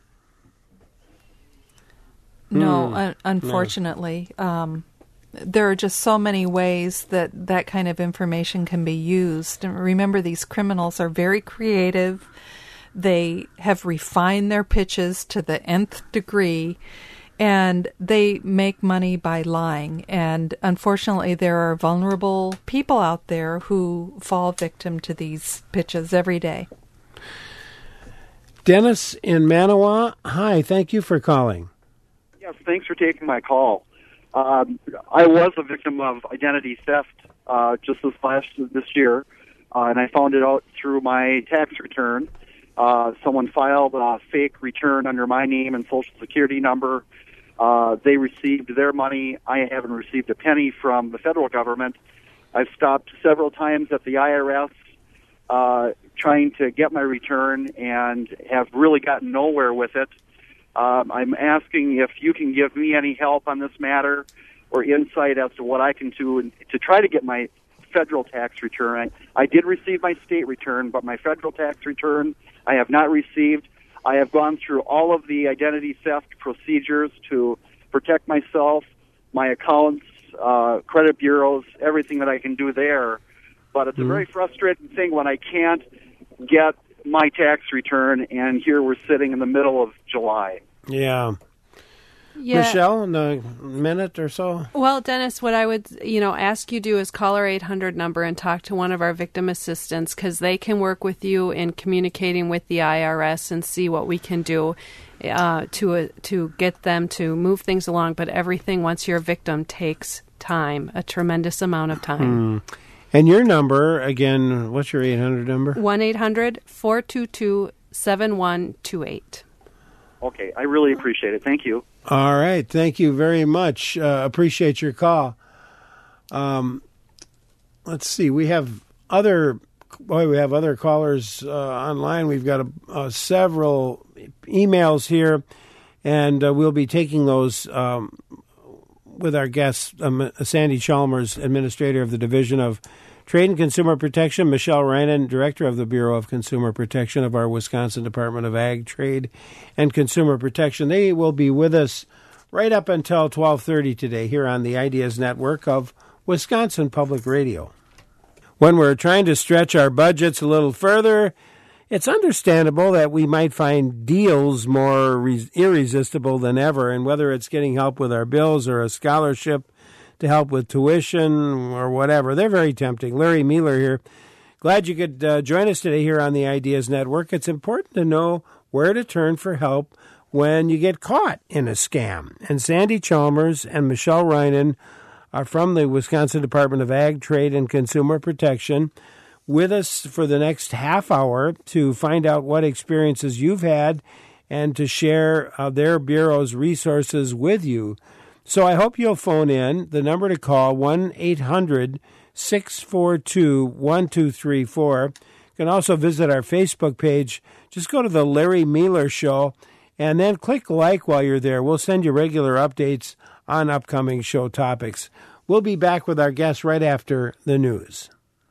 No, Hmm. un- unfortunately. No. Um, there are just so many ways that that kind of information can be used. And remember, these criminals are very creative. They have refined their pitches to the nth degree, and they make money by lying. And unfortunately, there are vulnerable people out there who fall victim to these pitches every day. Dennis in Manawa, hi, thank you for calling. Yes, thanks for taking my call. Um, I was a victim of identity theft uh, just this last this year, uh, and I found it out through my tax return. Uh, someone filed a fake return under my name and social security number. Uh, they received their money. I haven't received a penny from the federal government. I've stopped several times at the I R S uh, trying to get my return and have really gotten nowhere with it. Um, I'm asking if you can give me any help on this matter or insight as to what I can do to try to get my federal tax return. I, I did receive my state return, but my federal tax return I have not received. I have gone through all of the identity theft procedures to protect myself, my accounts, uh, credit bureaus, everything that I can do there. But it's mm-hmm. a very frustrating thing when I can't get my tax return, and here we're sitting in the middle of July. Yeah. Yeah. Michelle, in a minute or so? Well, Dennis, what I would, you know, ask you to do is call our eight hundred number and talk to one of our victim assistants, because they can work with you in communicating with the I R S and see what we can do uh, to uh, to get them to move things along. But everything, once you're a victim, takes time, a tremendous amount of time. Hmm. And your number, again, what's your eight hundred number? one eight hundred four two two seven one two eight. Okay, I really appreciate it. Thank you. All right. Thank you very much. Uh, appreciate your call. Um, let's see. We have other boy, we have other callers uh, online. We've got a, uh, several emails here, and uh, we'll be taking those um, with our guest, um, Sandy Chalmers, Administrator of the Division of Trade and Consumer Protection, Michelle Reinen, Director of the Bureau of Consumer Protection of our Wisconsin Department of Ag, Trade, and Consumer Protection. They will be with us right up until twelve thirty today here on the Ideas Network of Wisconsin Public Radio. When we're trying to stretch our budgets a little further, it's understandable that we might find deals more re- irresistible than ever, and whether it's getting help with our bills or a scholarship to help with tuition or whatever, they're very tempting. Larry Mueller here. Glad you could uh, join us today here on the Ideas Network. It's important to know where to turn for help when you get caught in a scam. And Sandy Chalmers and Michelle Reinen are from the Wisconsin Department of Ag, Trade, and Consumer Protection with us for the next half hour to find out what experiences you've had and to share uh, their Bureau's resources with you. So I hope you'll phone in. The number to call, one eight hundred six four two one two three four. You can also visit our Facebook page. Just go to the Larry Mueller Show and then click like while you're there. We'll send you regular updates on upcoming show topics. We'll be back with our guests right after the news.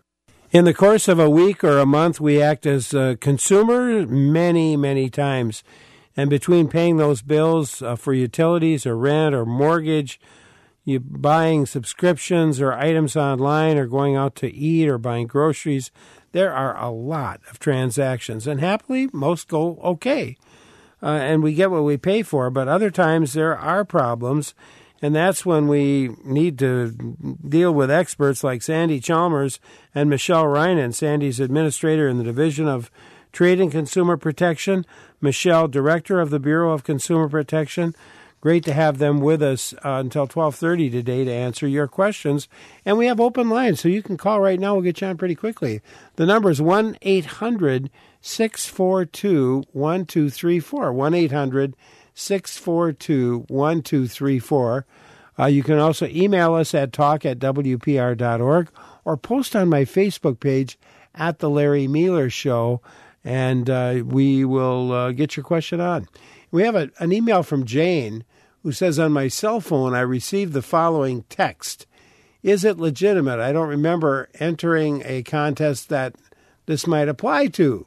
In the course of a week or a month, we act as a consumer many, many times. And between paying those bills uh, for utilities or rent or mortgage, you buying subscriptions or items online or going out to eat or buying groceries, there are a lot of transactions. And happily, most go okay. Uh, and we get what we pay for. But other times there are problems. And that's when we need to deal with experts like Sandy Chalmers and Michelle Reinen. Sandy's administrator in the Division of Trade and Consumer Protection. Michelle, Director of the Bureau of Consumer Protection. Great to have them with us uh, until twelve thirty today to answer your questions. And we have open lines, so you can call right now. We'll get you on pretty quickly. The number is one eight hundred six four two one two three four. one eight hundred six four two one two three four. Uh, you can also email us at talk at w p r dot org or post on my Facebook page at The Larry Mueller Show, and uh, we will uh, get your question on. We have a, an email from Jane who says, on my cell phone, I received the following text. Is it legitimate? I don't remember entering a contest that this might apply to.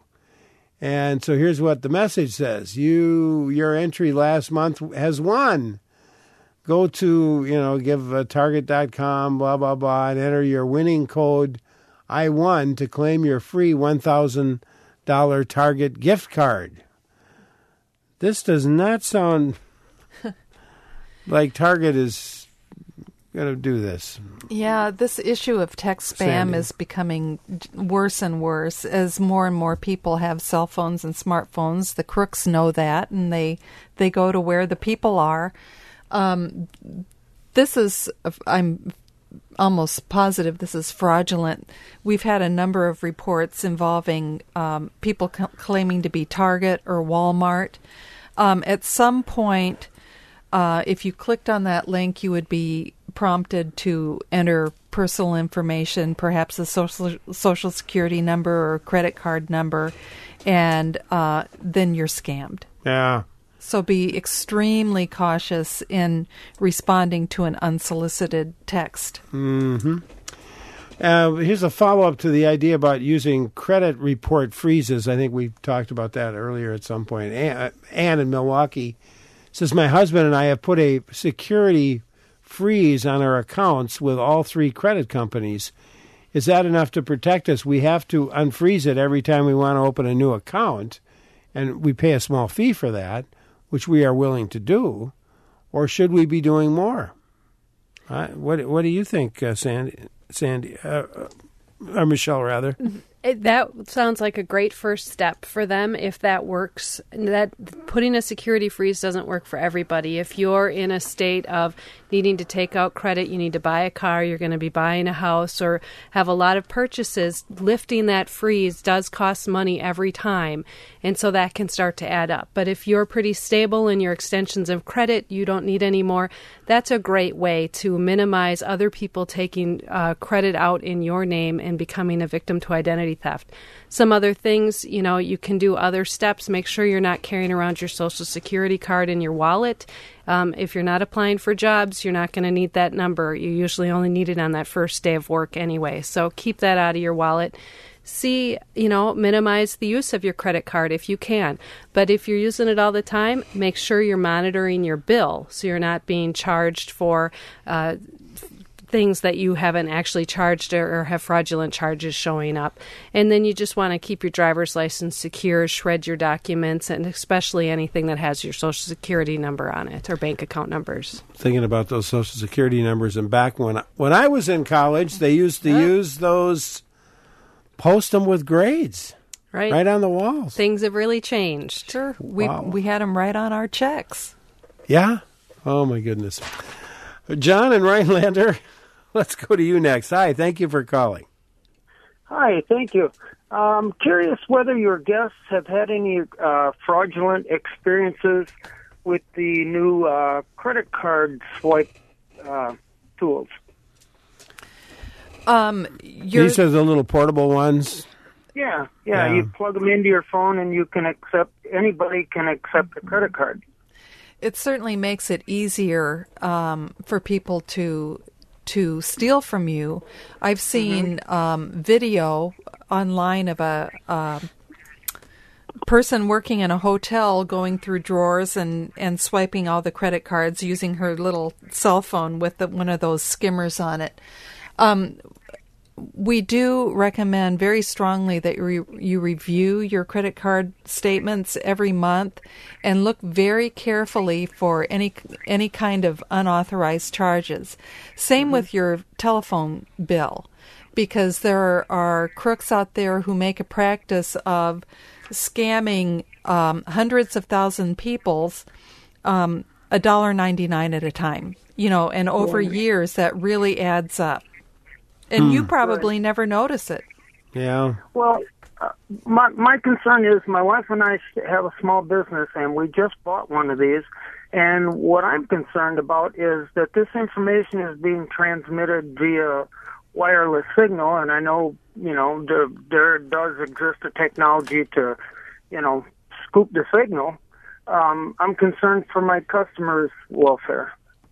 And so here's what the message says. You, your entry last month has won. Go to, you know, give uh, target dot com, blah, blah, blah, and enter your winning code I won to claim your free one thousand dollars Target gift card. This does not sound like Target is going to do this. Yeah, this issue of text spam Sandy. is becoming worse and worse as more and more people have cell phones and smartphones. The crooks know that, and they they go to where the people are. Um, this is, I'm almost positive this is fraudulent. We've had a number of reports involving um, people c- claiming to be Target or Walmart. Um, at some point, uh, if you clicked on that link, you would be prompted to enter personal information, perhaps a social social security number or credit card number, and uh, then you're scammed. Yeah. So be extremely cautious in responding to an unsolicited text. Mm-hmm. Uh, here's a follow-up to the idea about using credit report freezes. I think we talked about that earlier at some point. Ann, Ann in Milwaukee says, my husband and I have put a security freeze on our accounts with all three credit companies. Is that enough to protect us? We have to unfreeze it every time we want to open a new account, and we pay a small fee for that, which we are willing to do. Or should we be doing more? Uh, what What do you think, uh, Sandy? Sandy, uh, or Michelle, rather. It, that sounds like a great first step for them if that works. That putting a security freeze doesn't work for everybody. If you're in a state of needing to take out credit, you need to buy a car, you're going to be buying a house, or have a lot of purchases, lifting that freeze does cost money every time, and so that can start to add up. But if you're pretty stable in your extensions of credit, you don't need any more, that's a great way to minimize other people taking uh, credit out in your name and becoming a victim to identity theft. Some other things, you know, you can do other steps. Make sure you're not carrying around your Social Security card in your wallet. Um, if you're not applying for jobs, you're not going to need that number. You usually only need it on that first day of work anyway. So keep that out of your wallet. See, you know, minimize the use of your credit card if you can. But if you're using it all the time, make sure you're monitoring your bill so you're not being charged for uh, things that you haven't actually charged or have fraudulent charges showing up. And then you just want to keep your driver's license secure, shred your documents, and especially anything that has your Social Security number on it or bank account numbers. Thinking about those Social Security numbers, and back when I, when I was in college, they used to yeah. use those, post them with grades. Right. Right on the walls. Things have really changed. Sure. We, wow. we had them right on our checks. Yeah? Oh, my goodness. John and Rhinelander, let's go to you next. Hi, thank you for calling. Hi, thank you. I'm curious whether your guests have had any uh, fraudulent experiences with the new uh, credit card swipe uh, tools. Um, These are the little portable ones? Yeah, yeah, yeah. You plug them into your phone and you can accept, anybody can accept a credit card. It certainly makes it easier um, for people to to steal from you. I've seen mm-hmm. um, video online of a uh, person working in a hotel going through drawers and, and swiping all the credit cards using her little cell phone with the, one of those skimmers on it. Um, we do recommend very strongly that you, re- you review your credit card statements every month and look very carefully for any any kind of unauthorized charges. Same mm-hmm. with your telephone bill, because there are crooks out there who make a practice of scamming um, hundreds of thousand people's um, one dollar ninety-nine at a time. You know, and over yeah. years that really adds up. And hmm. you probably right. never notice it. Yeah. Well, uh, my my concern is my wife and I have a small business, and we just bought one of these. And what I'm concerned about is that this information is being transmitted via wireless signal. And I know, you know, there, there does exist a technology to, you know, scoop the signal. Um, I'm concerned for my customers' welfare.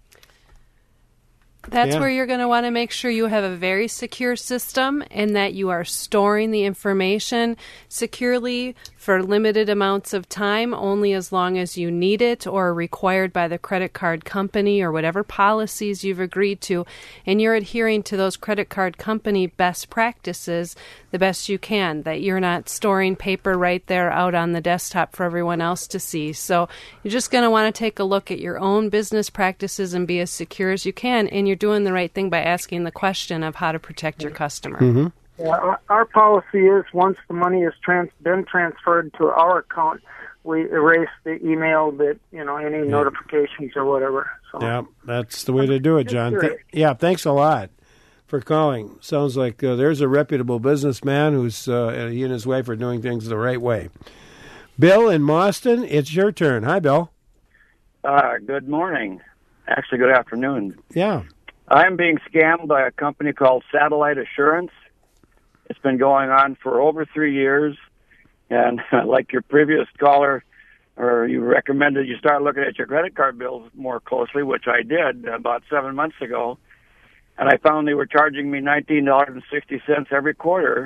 That's yeah. where you're going to want to make sure you have a very secure system and that you are storing the information securely for limited amounts of time, only as long as you need it or are required by the credit card company or whatever policies you've agreed to, and you're adhering to those credit card company best practices the best you can, that you're not storing paper right there out on the desktop for everyone else to see. So you're just going to want to take a look at your own business practices and be as secure as you can, and you're doing the right thing by asking the question of how to protect your customer. Mm-hmm. Yeah, our, our policy is once the money has trans- been transferred to our account, we erase the email that, you know, any yeah. notifications or whatever. So. Yeah, that's the way to do it, John. Th- yeah, thanks a lot for calling. Sounds like uh, there's a reputable businessman who's, uh, he and his wife are doing things the right way. Bill in Boston, it's your turn. Hi, Bill. Uh, good morning. Actually, good afternoon. Yeah. I'm being scammed by a company called Satellite Assurance. It's been going on for over three years, and like your previous caller, or you recommended you start looking at your credit card bills more closely, which I did about seven months ago. and I found they were charging me nineteen dollars and sixty cents every quarter,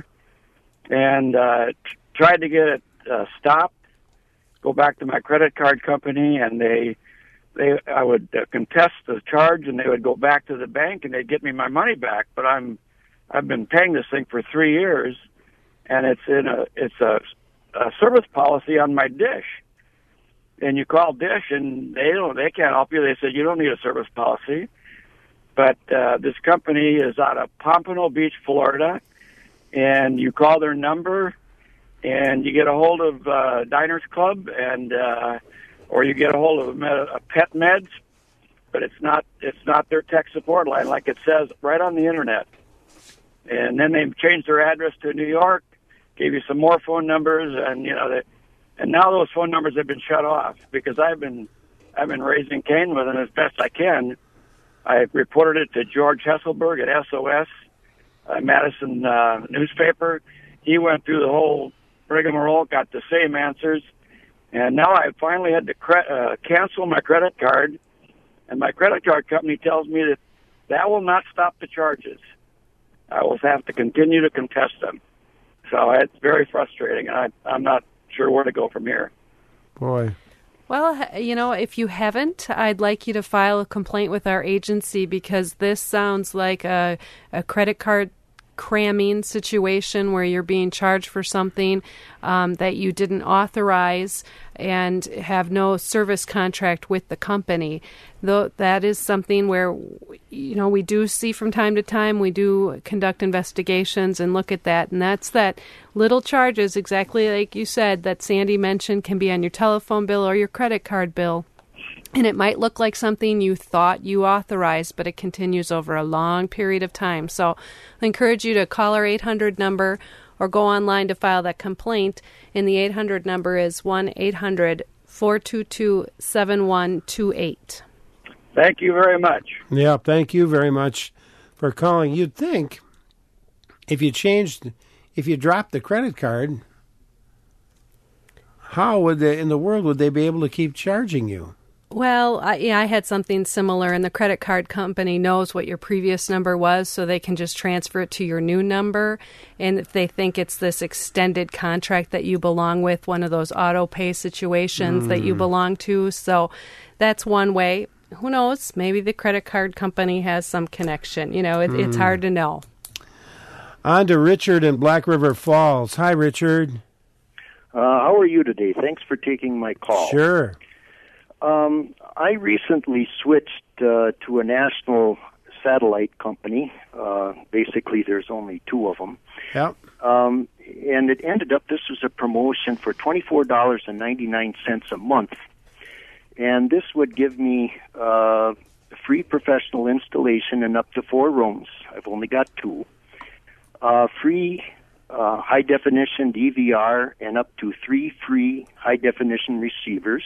and uh, t- tried to get it uh, stopped. Go back to my credit card company, and they, they, I would uh, contest the charge, and they would go back to the bank, and they'd get me my money back. But I'm, I've been paying this thing for three years, and it's in a, it's a, a service policy on my dish. And you call Dish, and they don't, they can't help you. They said you don't need a service policy. But uh, this company is out of Pompano Beach, Florida, and you call their number, and you get a hold of uh, Diners Club, and uh, or you get a hold of a, med- a Pet Meds, but it's not it's not their tech support line like it says right on the internet. And then they changed their address to New York, gave you some more phone numbers, and you know, they, and now those phone numbers have been shut off because I've been I've been raising Cain with them as best I can. I reported it to George Hesselberg at S O S, uh, Madison uh, newspaper. He went through the whole rigmarole, got the same answers, and now I finally had to cre- uh, cancel my credit card, and my credit card company tells me that that will not stop the charges. I will have to continue to contest them. So it's very frustrating, and I, I'm not sure where to go from here. Boy. Well, you know, if you haven't, I'd like you to file a complaint with our agency because this sounds like a, a credit card cramming situation where you're being charged for something um, that you didn't authorize and have no service contract with the company. Though that is something where, you know, we do see from time to time, we do conduct investigations and look at that. And that's that little charges, exactly like you said, that Sandy mentioned, can be on your telephone bill or your credit card bill. And it might look like something you thought you authorized, but it continues over a long period of time. So I encourage you to call our eight hundred number or go online to file that complaint. And the eight hundred number is one eight hundred four two two seven one two eight. Thank you very much. Yeah, thank you very much for calling. You'd think if you changed, if you dropped the credit card, how would they, in the world would they be able to keep charging you? Well, I, yeah, I had something similar, and the credit card company knows what your previous number was, so they can just transfer it to your new number. And if they think it's this extended contract that you belong with, one of those auto pay situations mm. that you belong to, so that's one way. Who knows? Maybe the credit card company has some connection. You know, it, mm. it's hard to know. On to Richard in Black River Falls. Hi, Richard. Uh, how are you today? Thanks for taking my call. Sure. Um, I recently switched uh, to a national satellite company. Uh, basically, there's only two of them. Yep. Um, and it ended up, this was a promotion for twenty-four dollars and ninety-nine cents a month. And this would give me uh, free professional installation in up to four rooms. I've only got two. Uh, free uh, high-definition D V R and up to three free high-definition receivers.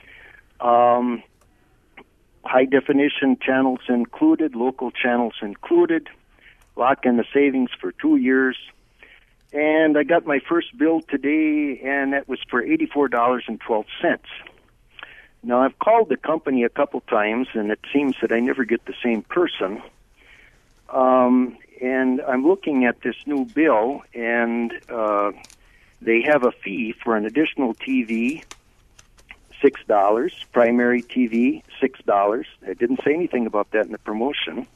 Um, high-definition channels included, local channels included, lock in the savings for two years. And I got my first bill today, and that was for eighty-four dollars and twelve cents. Now, I've called the company a couple times, and it seems that I never get the same person. Um, and I'm looking at this new bill, and uh, they have a fee for an additional T V, six dollars, primary T V, six dollars. It didn't say anything about that in the promotion.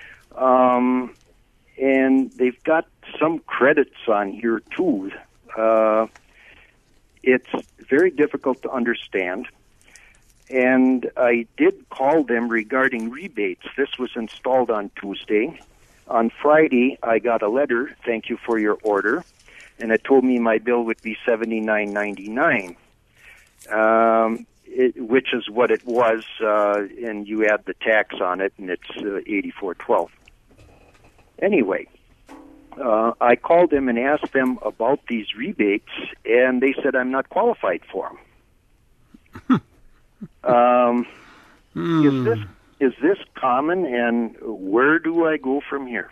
Um, and they've got some credits on here, too. Uh, it's very difficult to understand. And I did call them regarding rebates. This was installed on Tuesday. On Friday, I got a letter, thank you for your order, and it told me my bill would be seventy-nine ninety-nine. Um, it, which is what it was, uh, and you add the tax on it, and it's uh, eighty-four twelve. Anyway, uh, I called them and asked them about these rebates, and they said I'm not qualified for them. um, mm. Is this is this common, and where do I go from here?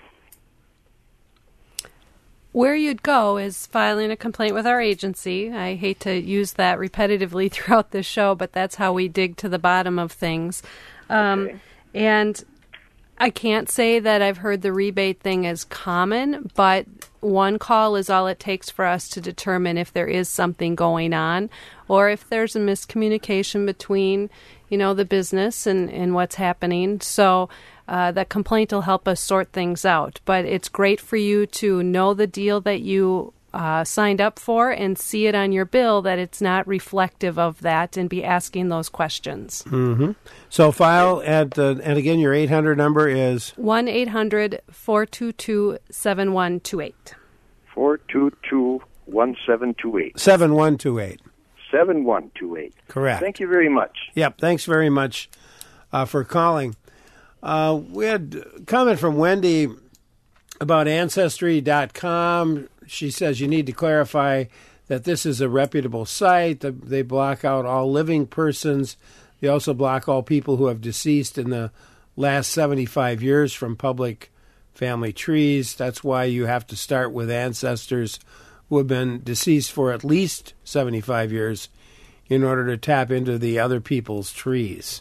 Where you'd go is filing a complaint with our agency. I hate to use that repetitively throughout this show, but that's how we dig to the bottom of things. Um, okay. And I can't say that I've heard the rebate thing as common, but one call is all it takes for us to determine if there is something going on or if there's a miscommunication between, you know, the business and, and what's happening. So uh, that complaint will help us sort things out. But it's great for you to know the deal that you Uh, signed up for and see it on your bill that it's not reflective of that and be asking those questions. Mm-hmm. So file at, the, and again, your eight hundred number is? one eight hundred four two two seven one two eight. four two two one seven two eight. seven one two eight. seven one two eight. Correct. Thank you very much. Yep, thanks very much uh, for calling. Uh, we had a comment from Wendy about Ancestry dot com. She says you need to clarify that this is a reputable site. They block out all living persons. They also block all people who have deceased in the last seventy-five years from public family trees. That's why you have to start with ancestors who have been deceased for at least seventy-five years in order to tap into the other people's trees.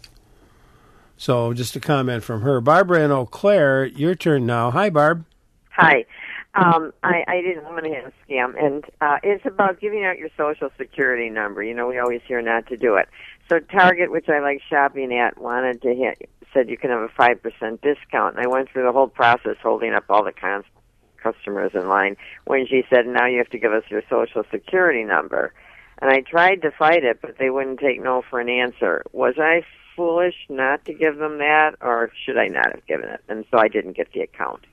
So just a comment from her. Barbara in Eau Claire, your turn now. Hi, Barb. Hi. Um, I, I didn't want to have a scam, and uh, it's about giving out your Social Security number. You know, we always hear not to do it. So Target, which I like shopping at, wanted to hit, said you can have a five percent discount, and I went through the whole process holding up all the cons- customers in line when she said, now you have to give us your Social Security number. And I tried to fight it, but they wouldn't take no for an answer. Was I foolish not to give them that, or should I not have given it? And so I didn't get the account.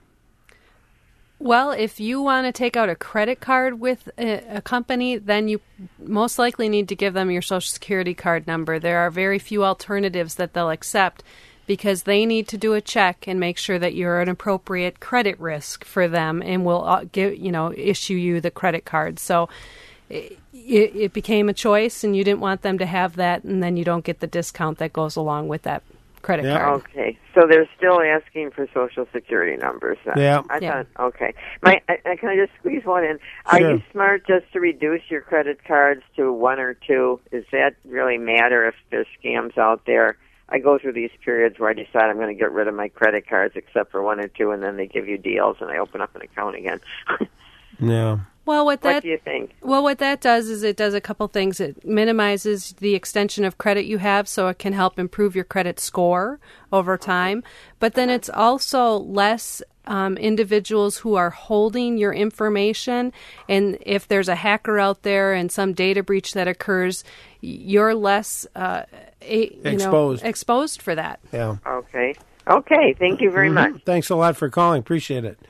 Well, if you want to take out a credit card with a, a company, then you most likely need to give them your Social Security card number. There are very few alternatives that they'll accept because they need to do a check and make sure that you're an appropriate credit risk for them and will uh, give, you know, issue you the credit card. So it, it became a choice, and you didn't want them to have that, and then you don't get the discount that goes along with that credit yeah. card. Okay, so they're still asking for Social Security numbers. Then. Yeah. I yeah. thought, okay. My, I, I, can I just squeeze one in? Are Sure. you smart just to reduce your credit cards to one or two? Does that really matter if there's scams out there? I go through these periods where I decide I'm going to get rid of my credit cards except for one or two, and then they give you deals, and I open up an account again. Yeah. Well, what that what do you think? Well, what that does is it does a couple things. It minimizes the extension of credit you have, so it can help improve your credit score over time. But then it's also less um, individuals who are holding your information. And if there's a hacker out there and some data breach that occurs, you're less uh, a, you exposed know, exposed for that. Yeah. Okay. Okay. Thank you very Mm-hmm. much. Thanks a lot for calling. Appreciate it.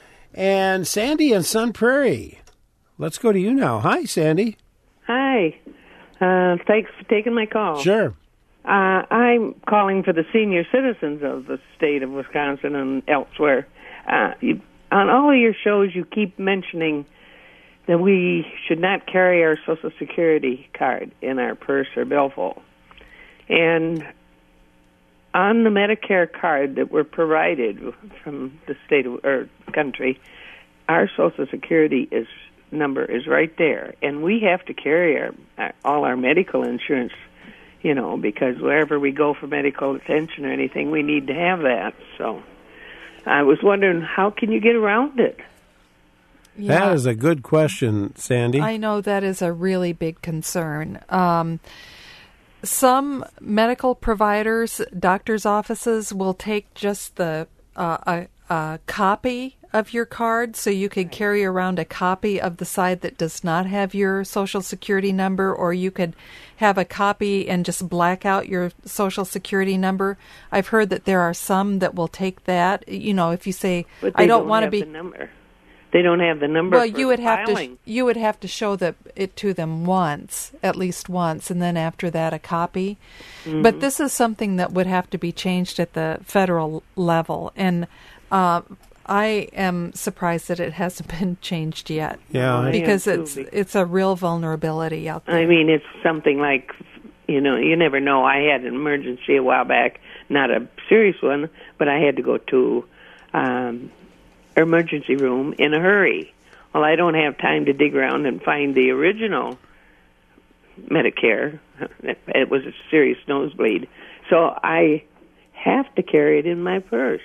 And Sandy in Sun Prairie. Let's go to you now. Hi, Sandy. Hi. Uh, thanks for taking my call. Sure. Uh, I'm calling for the senior citizens of the state of Wisconsin and elsewhere. Uh, you, on all of your shows, you keep mentioning that we should not carry our Social Security card in our purse or billfold. And on the Medicare card that we're provided from the state of, or country, our Social Security is number is right there, and we have to carry our, our all our medical insurance, you know, because wherever we go for medical attention or anything, we need to have that. So I was wondering, how can you get around it? Yeah. That is a good question, Sandy. I know that is a really big concern. Um, some medical providers, doctors' offices, will take just the uh, a, a copy of your card, so you could carry around a copy of the side that does not have your Social Security number, or you could have a copy and just black out your Social Security number. I've heard that there are some that will take that. You know, if you say, But they I don't, don't want to have be the number. They don't have the number. Well, for you would have filing. to you would have to show the, it to them once, at least once, and then after that a copy. Mm-hmm. But this is something that would have to be changed at the federal level, and uh, I am surprised that it hasn't been changed yet. Yeah, I because am too, it's because- it's a real vulnerability out there. I mean, it's something like, you know, you never know. I had an emergency a while back, not a serious one, but I had to go to um, emergency room in a hurry. Well, I don't have time to dig around and find the original Medicare. It was a serious nosebleed. So I have to carry it in my purse.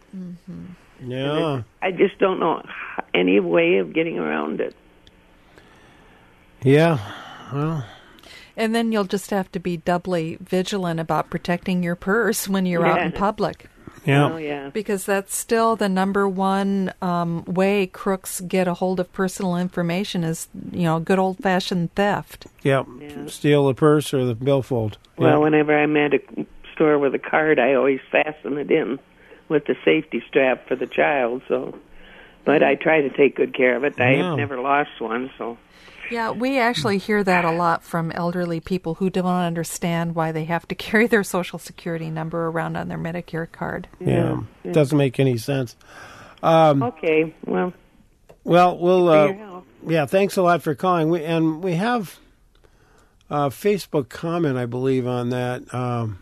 Mm-hmm. Yeah. I just don't know any way of getting around it. Yeah. Well. And then you'll just have to be doubly vigilant about protecting your purse when you're Yeah. out in public. Yeah. Oh, yeah. Because that's still the number one um, way crooks get a hold of personal information is, you know, good old-fashioned theft. Yep. Yeah. Steal the purse or the billfold. Well, Yep. whenever I'm at a store with a card, I always fasten it in with the safety strap for the child. So, but I try to take good care of it. I Yeah. have never lost one, so. Yeah, we actually hear that a lot from elderly people who don't understand why they have to carry their Social Security number around on their Medicare card. Yeah. It doesn't make any sense. Um, Okay, well. Well, we'll. for Uh, your help. yeah, thanks a lot for calling. We, and we have a Facebook comment, I believe, on that. Um,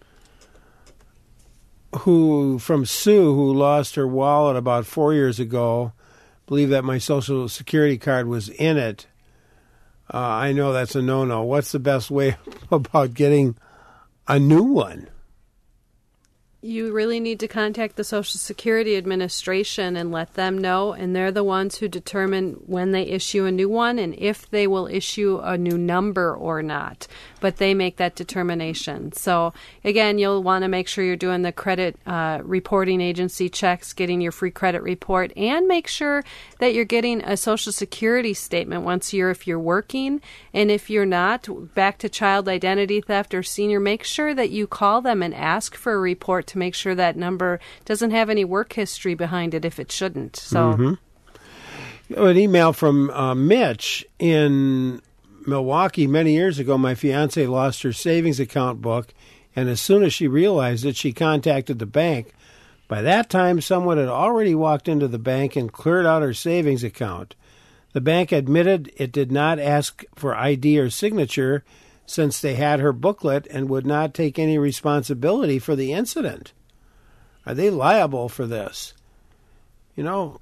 who from Sue, who lost her wallet about four years ago. Believe that my Social Security card was in it. Uh, I know that's a no-no. What's the best way about getting a new one? You really need to contact the Social Security Administration and let them know, and they're the ones who determine when they issue a new one and if they will issue a new number or not. But they make that determination. So, again, you'll want to make sure you're doing the credit uh, reporting agency checks, getting your free credit report, and make sure that you're getting a Social Security statement once a year if you're working. And if you're not, back to child identity theft or senior, make sure that you call them and ask for a report to make sure that number doesn't have any work history behind it if it shouldn't. So, Mm-hmm. An email from uh, Mitch in Milwaukee. Many years ago, my fiance lost her savings account book, and as soon as she realized it, she contacted the bank. By that time, someone had already walked into the bank and cleared out her savings account. The bank admitted it did not ask for I D or signature since they had her booklet and would not take any responsibility for the incident. Are they liable for this? You know,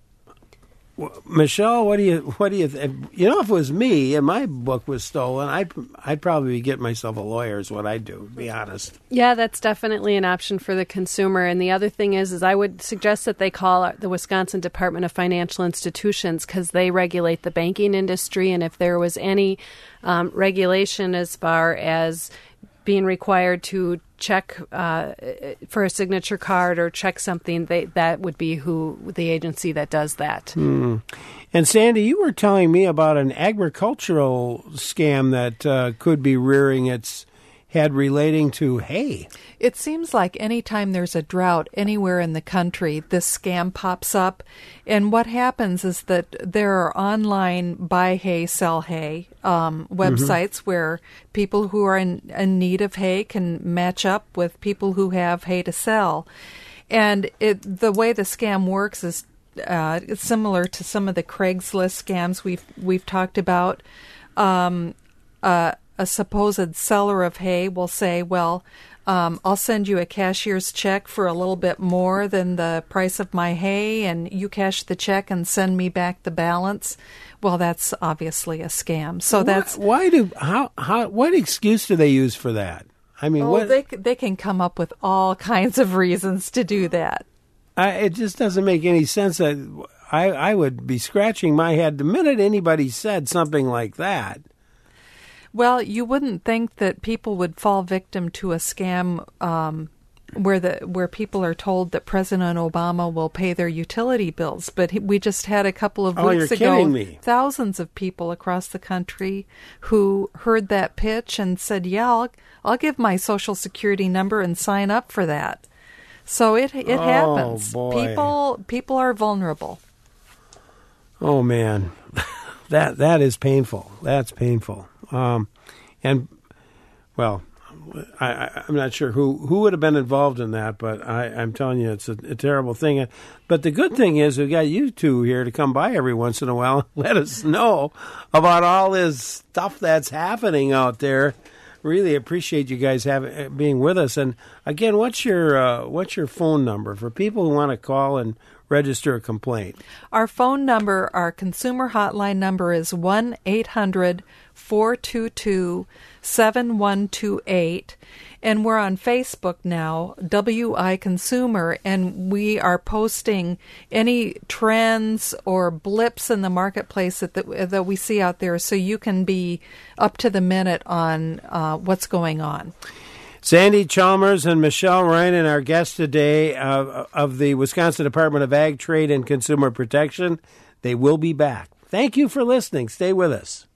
Michelle, what do you, what do you, th- you know, if it was me and my book was stolen, I'd, I'd probably get myself a lawyer is what I'd do, to be honest. yeah, that's definitely an option for the consumer. And the other thing is, is I would suggest that they call the Wisconsin Department of Financial Institutions because they regulate the banking industry. And if there was any um, regulation as far as being required to check uh, for a signature card or check something, they, that would be who the agency that does that. Hmm. And Sandy, you were telling me about an agricultural scam that uh, could be rearing its head relating to hay. It seems like anytime there's a drought anywhere in the country, this scam pops up. And what happens is that there are online buy hay, sell hay um, websites mm-hmm. where people who are in, in need of hay can match up with people who have hay to sell. And it, the way the scam works is uh, it's similar to some of the Craigslist scams we've we've talked about. Um, uh, a supposed seller of hay will say, well, um, I'll send you a cashier's check for a little bit more than the price of my hay, and you cash the check and send me back the balance. Well, that's obviously a scam. So why, that's why do how how what excuse do they use for that? I mean, oh, what they they can come up with all kinds of reasons to do that. I, it just doesn't make any sense. That I I would be scratching my head the minute anybody said something like that. Well, you wouldn't think that people would fall victim to a scam um, where the where people are told that President Obama will pay their utility bills, but he, we just had a couple of oh, weeks you're ago kidding me. thousands of people across the country who heard that pitch and said, "Yeah, I'll, I'll give my Social Security number and sign up for that." So it it oh, happens. Boy. People people are vulnerable. Oh man, that that is painful. That's painful. Um, and, well, I, I, I'm not sure who, who would have been involved in that, but I, I'm telling you, it's a, a terrible thing. But the good thing is we've got you two here to come by every once in a while and let us know about all this stuff that's happening out there. Really appreciate you guys having being with us. And Again, what's your uh, what's your phone number for people who want to call and register a complaint? Our phone number, our consumer hotline number is one eight hundred four two two seven one two eight. And we're on Facebook now, W I Consumer, and we are posting any trends or blips in the marketplace that, that, that we see out there, so you can be up to the minute on uh, what's going on. Sandy Chalmers and Michelle Ryan, our guests today uh, of the Wisconsin Department of Ag, Trade, and Consumer Protection. They will be back. Thank you for listening. Stay with us.